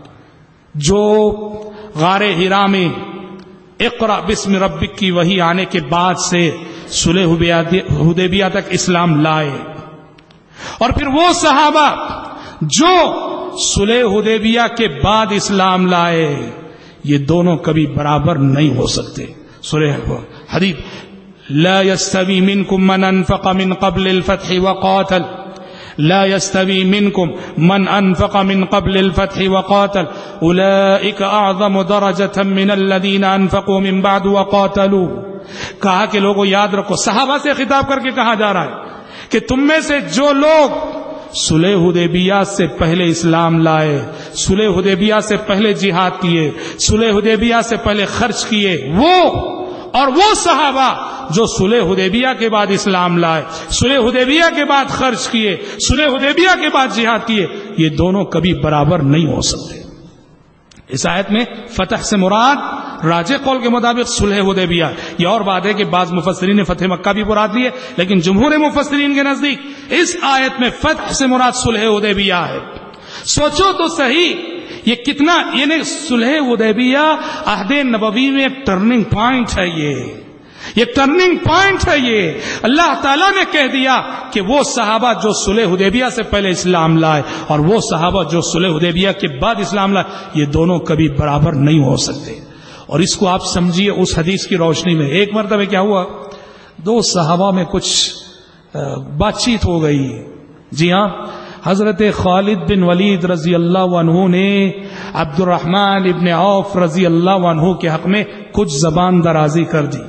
جو غار حرا میں اقرأ بسم ربک کی وحی آنے کے بعد سے صلح حدیبیہ تک اسلام لائے، اور پھر وہ صحابہ جو صلح حدیبیہ کے بعد اسلام لائے، یہ دونوں کبھی برابر نہیں ہو سکتے۔ سورہ حدید، لا يستوي منكم من انفق من قبل الفتح وقاتل، لا يستوي منكم من انفق من قبل الفتح وقاتل اولئك اعظم درجة من الذين انفقوا من بعد وقاتلوا۔ کہا کہ لوگوں یاد رکھو، صحابہ سے خطاب کر کے کہا جا رہا ہے کہ تم میں سے جو لوگ صلح حدیبیہ سے پہلے اسلام لائے، صلح حدیبیہ سے پہلے جہاد کیے، صلح حدیبیہ سے پہلے خرچ کیے، وہ اور وہ صحابہ جو صلح حدیبیہ کے بعد اسلام لائے، صلح حدیبیہ کے بعد خرچ کیے، صلح حدیبیہ کے بعد جہاد کیے، یہ دونوں کبھی برابر نہیں ہو سکتے۔ اس آیت میں فتح سے مراد راجح قول کے مطابق صلح حدیبیہ۔ یہ اور بات ہے کہ بعض مفسرین نے فتح مکہ بھی مراد لیے، لیکن جمہور مفسرین کے نزدیک اس آیت میں فتح سے مراد صلح حدیبیہ ہے۔ سوچو تو صحیح، یہ کتنا، یعنی صلح حدیبیہ عہد نبوی میں ایک ٹرننگ پوائنٹ ہے، یہ یہ ٹرننگ پوائنٹ ہے۔ یہ اللہ تعالیٰ نے کہہ دیا کہ وہ صحابہ جو صلح حدیبیہ سے پہلے اسلام لائے اور وہ صحابہ جو صلح حدیبیہ کے بعد اسلام لائے، یہ دونوں کبھی برابر نہیں ہو سکتے۔ اور اس کو آپ سمجھیے اس حدیث کی روشنی میں، ایک مرتبہ کیا ہوا، دو صحابہ میں کچھ بات چیت ہو گئی۔ جی ہاں، حضرت خالد بن ولید رضی اللہ عنہ نے عبد الرحمن ابن عوف رضی اللہ عنہ کے حق میں کچھ زبان درازی کر دی۔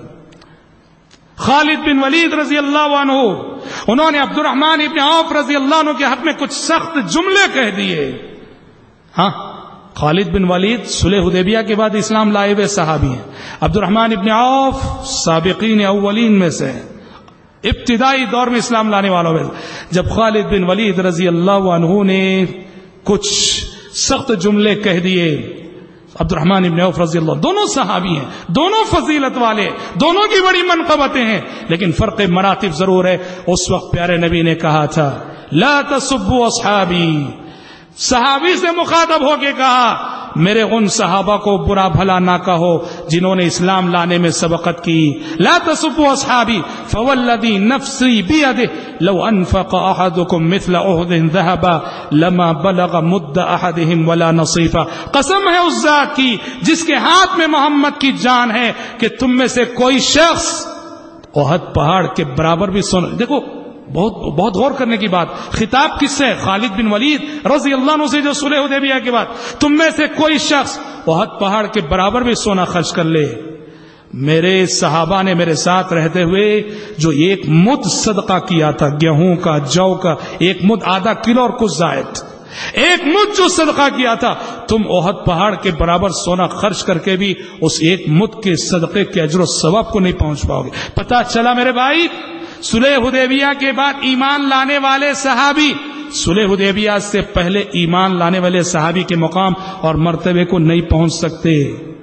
خالد بن ولید رضی اللہ عنہ، انہوں نے عبد الرحمن ابن عوف رضی اللہ عنہ کے حق میں کچھ سخت جملے کہہ دیے۔ ہاں، خالد بن ولید صلح حدیبیہ کے بعد اسلام لائے ہوئے صحابی ہیں، عبد الرحمن ابن عوف سابقین اولین میں سے، ابتدائی دور میں اسلام لانے والوں میں۔ جب خالد بن ولید رضی اللہ عنہ نے کچھ سخت جملے کہہ دیے، عبد الرحمن ابن عوف رضی اللہ، دونوں صحابی ہیں، دونوں فضیلت والے، دونوں کی بڑی منقبتیں ہیں، لیکن فرق مراتب ضرور ہے۔ اس وقت پیارے نبی نے کہا تھا لا تسبوا اصحابی، صحابی سے مخاطب ہو کے کہا میرے ان صحابہ کو برا بھلا نہ کہو جنہوں نے اسلام لانے میں سبقت کی۔ لا تسبوا اصحابی فوالذی نفسی بیدہ لو انفق احدکم مثل احد ذهبا لما بلغ مد احدهم ولا نصیفا، قسم ہے اس ذات کی جس کے ہاتھ میں محمد کی جان ہے کہ تم میں سے کوئی شخص احد پہاڑ کے برابر بھی سونا، دیکھو بہت بہت غور کرنے کی بات، خطاب کس سے؟ خالد بن ولید رضی اللہ عنہ سے جو صلح حدیبیہ کے بعد تم میں سے کوئی شخص احد پہاڑ کے برابر بھی سونا خرچ کر لے۔ میرے صحابہ نے میرے ساتھ رہتے ہوئے جو ایک مد صدقہ کیا تھا، گیہوں کا، جو کا ایک مد آدھا کلو اور کچھ زائد، ایک مد جو صدقہ کیا تھا، تم احد پہاڑ کے برابر سونا خرچ کر کے بھی اس ایک مد کے صدقے کے اجر و ثواب کو نہیں پہنچ پاؤ گے۔ پتہ چلا میرے بھائی، صلح حدیبیہ کے بعد ایمان لانے والے صحابی صلح حدیبیہ سے پہلے ایمان لانے والے صحابی کے مقام اور مرتبے کو نہیں پہنچ سکتے۔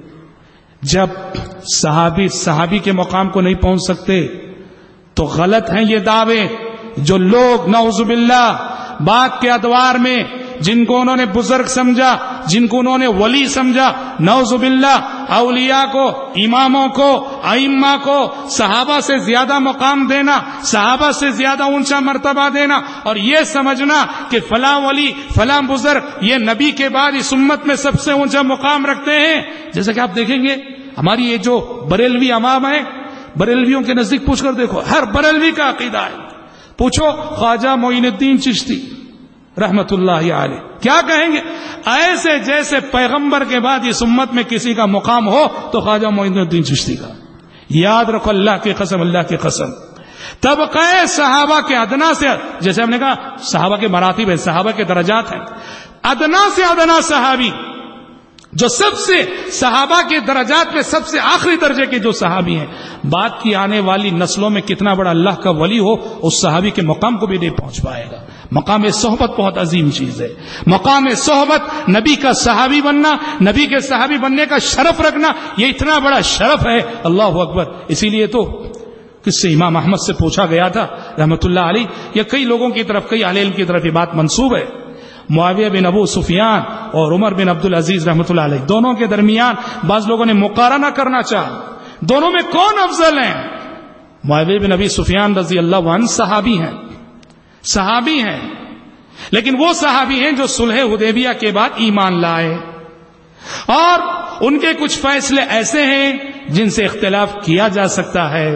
جب صحابی صحابی کے مقام کو نہیں پہنچ سکتے تو غلط ہیں یہ دعوے جو لوگ نعوذ باللہ بات کے ادوار میں جن کو انہوں نے بزرگ سمجھا، جن کو انہوں نے ولی سمجھا، نعوذ باللہ اولیاء کو، اماموں کو، ائمہ کو صحابہ سے زیادہ مقام دینا، صحابہ سے زیادہ اونچا مرتبہ دینا، اور یہ سمجھنا کہ فلاں ولی فلاں بزرگ یہ نبی کے بعد اس امت میں سب سے اونچا مقام رکھتے ہیں۔ جیسا کہ آپ دیکھیں گے ہماری یہ جو بریلوی عوام ہے، بریلویوں کے نزدیک پوچھ کر دیکھو، ہر بریلوی کا عقیدہ ہے، پوچھو خواجہ معین الدین چشتی رحمت اللہ علیہ کیا کہیں گے؟ ایسے جیسے پیغمبر کے بعد اس امت میں کسی کا مقام ہو تو خواجہ معین الدین چشتی کا۔ یاد رکھو، اللہ کی قسم، اللہ کی قسم، طبقہ صحابہ کے ادنا سے، جیسے ہم نے کہا صحابہ کے مراتب ہیں، صحابہ کے درجات ہیں، ادنا سے ادنا صحابی جو سب سے صحابہ کے درجات میں سب سے آخری درجے کے جو صحابی ہیں، بعد کی آنے والی نسلوں میں کتنا بڑا اللہ کا ولی ہو اس صحابی کے مقام کو بھی نہیں پہنچ پائے گا. مقام صحبت بہت عظیم چیز ہے. مقام صحبت، نبی کا صحابی بننا، نبی کے صحابی بننے کا شرف رکھنا، یہ اتنا بڑا شرف ہے. اللہ اکبر. اسی لیے تو کس سے امام احمد سے پوچھا گیا تھا رحمت اللہ علیہ، یا کئی لوگوں کی طرف، کئی اہل علم کی طرف یہ بات منسوب ہے، معاویہ بن ابو سفیان اور عمر بن عبد العزیز رحمت اللہ علیہ دونوں کے درمیان بعض لوگوں نے مقارنہ کرنا چاہا، دونوں میں کون افضل ہیں؟ معاویہ بن ابی سفیان رضی اللہ عنہ صحابی ہیں، صحابی ہیں، لیکن وہ صحابی ہیں جو صلح حدیبیہ کے بعد ایمان لائے، اور ان کے کچھ فیصلے ایسے ہیں جن سے اختلاف کیا جا سکتا ہے.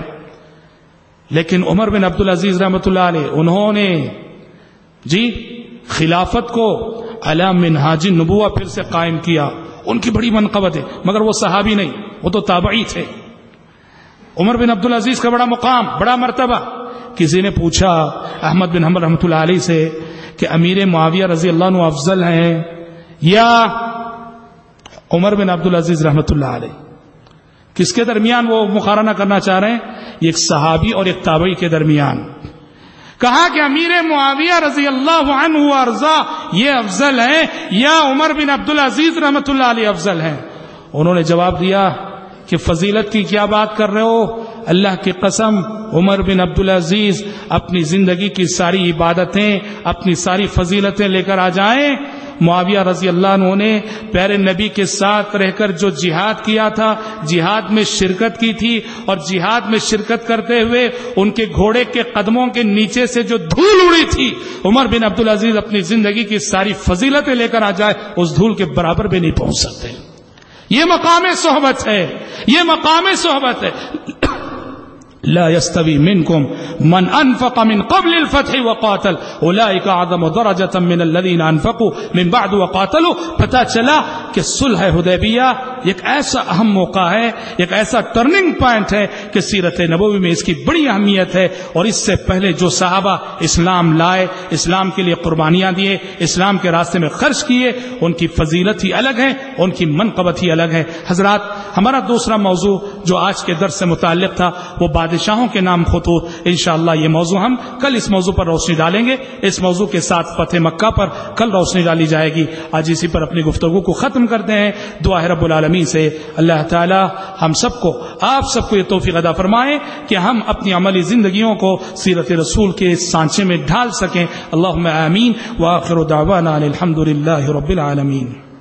لیکن عمر بن عبد العزیز رحمت اللہ علیہ انہوں نے جی خلافت کو علی منہاج النبوہ پھر سے قائم کیا. ان کی بڑی منقبت ہے، مگر وہ صحابی نہیں، وہ تو تابعی تھے. عمر بن عبد العزیز کا بڑا مقام، بڑا مرتبہ. کسی نے پوچھا احمد بن حنبل رحمۃ اللہ علیہ سے کہ امیر معاویہ رضی اللہ عنہ افضل ہیں یا عمر بن عبد العزیز رحمۃ اللہ علیہ؟ کس کے درمیان وہ مقارنہ کرنا چاہ رہے ہیں؟ ایک صحابی اور ایک تابعی کے درمیان. کہا کہ امیر معاویہ رضی اللہ عنہ وارضا یہ افضل ہیں یا عمر بن عبد العزیز رحمۃ اللہ علیہ افضل ہیں؟ انہوں نے جواب دیا کہ فضیلت کی کیا بات کر رہے ہو؟ اللہ کی قسم عمر بن عبد العزیز اپنی زندگی کی ساری عبادتیں، اپنی ساری فضیلتیں لے کر آ جائیں. معاویہ رضی اللہ عنہ نے پیارے نبی کے ساتھ رہ کر جو جہاد کیا تھا، جہاد میں شرکت کی تھی، اور جہاد میں شرکت کرتے ہوئے ان کے گھوڑے کے قدموں کے نیچے سے جو دھول اڑی تھی، عمر بن عبد العزیز اپنی زندگی کی ساری فضیلتیں لے کر آ جائے اس دھول کے برابر بھی نہیں پہنچ سکتے. یہ مقام صحبت ہے، یہ مقام صحبت ہے. لا يستوي منكم من انفق من قبل الفتح وقاتل اولئك اعظم درجة من الذين انفقوا من بعد وقاتلوا. پتہ چلا کہ صلح حدیبیہ ایک ایسا اہم موقع ہے، ایک ایسا ٹرننگ پوائنٹ ہے کہ سیرت نبوی میں اس کی بڑی اہمیت ہے. اور اس سے پہلے جو صحابہ اسلام لائے، اسلام کے لیے قربانیاں دیے، اسلام کے راستے میں خرچ کیے، ان کی فضیلت ہی الگ ہے، ان کی منقبت ہی الگ ہے. حضرات، ہمارا دوسرا موضوع جو آج کے درس سے متعلق تھا وہ بادشاہوں کے نام خطوط. انشاءاللہ یہ موضوع ہم کل اس موضوع پر روشنی ڈالیں گے. اس موضوع کے ساتھ فتح مکہ پر کل روشنی ڈالی جائے گی. آج اسی پر اپنی گفتگو کو ختم کرتے ہیں. دعا ہے رب العالمین سے اللہ تعالی ہم سب کو، آپ سب کو یہ توفیق عطا فرمائے کہ ہم اپنی عملی زندگیوں کو سیرت رسول کے سانچے میں ڈھال سکیں. اللہم آمین. وآخر دعوانا الحمد للہ رب العالمین.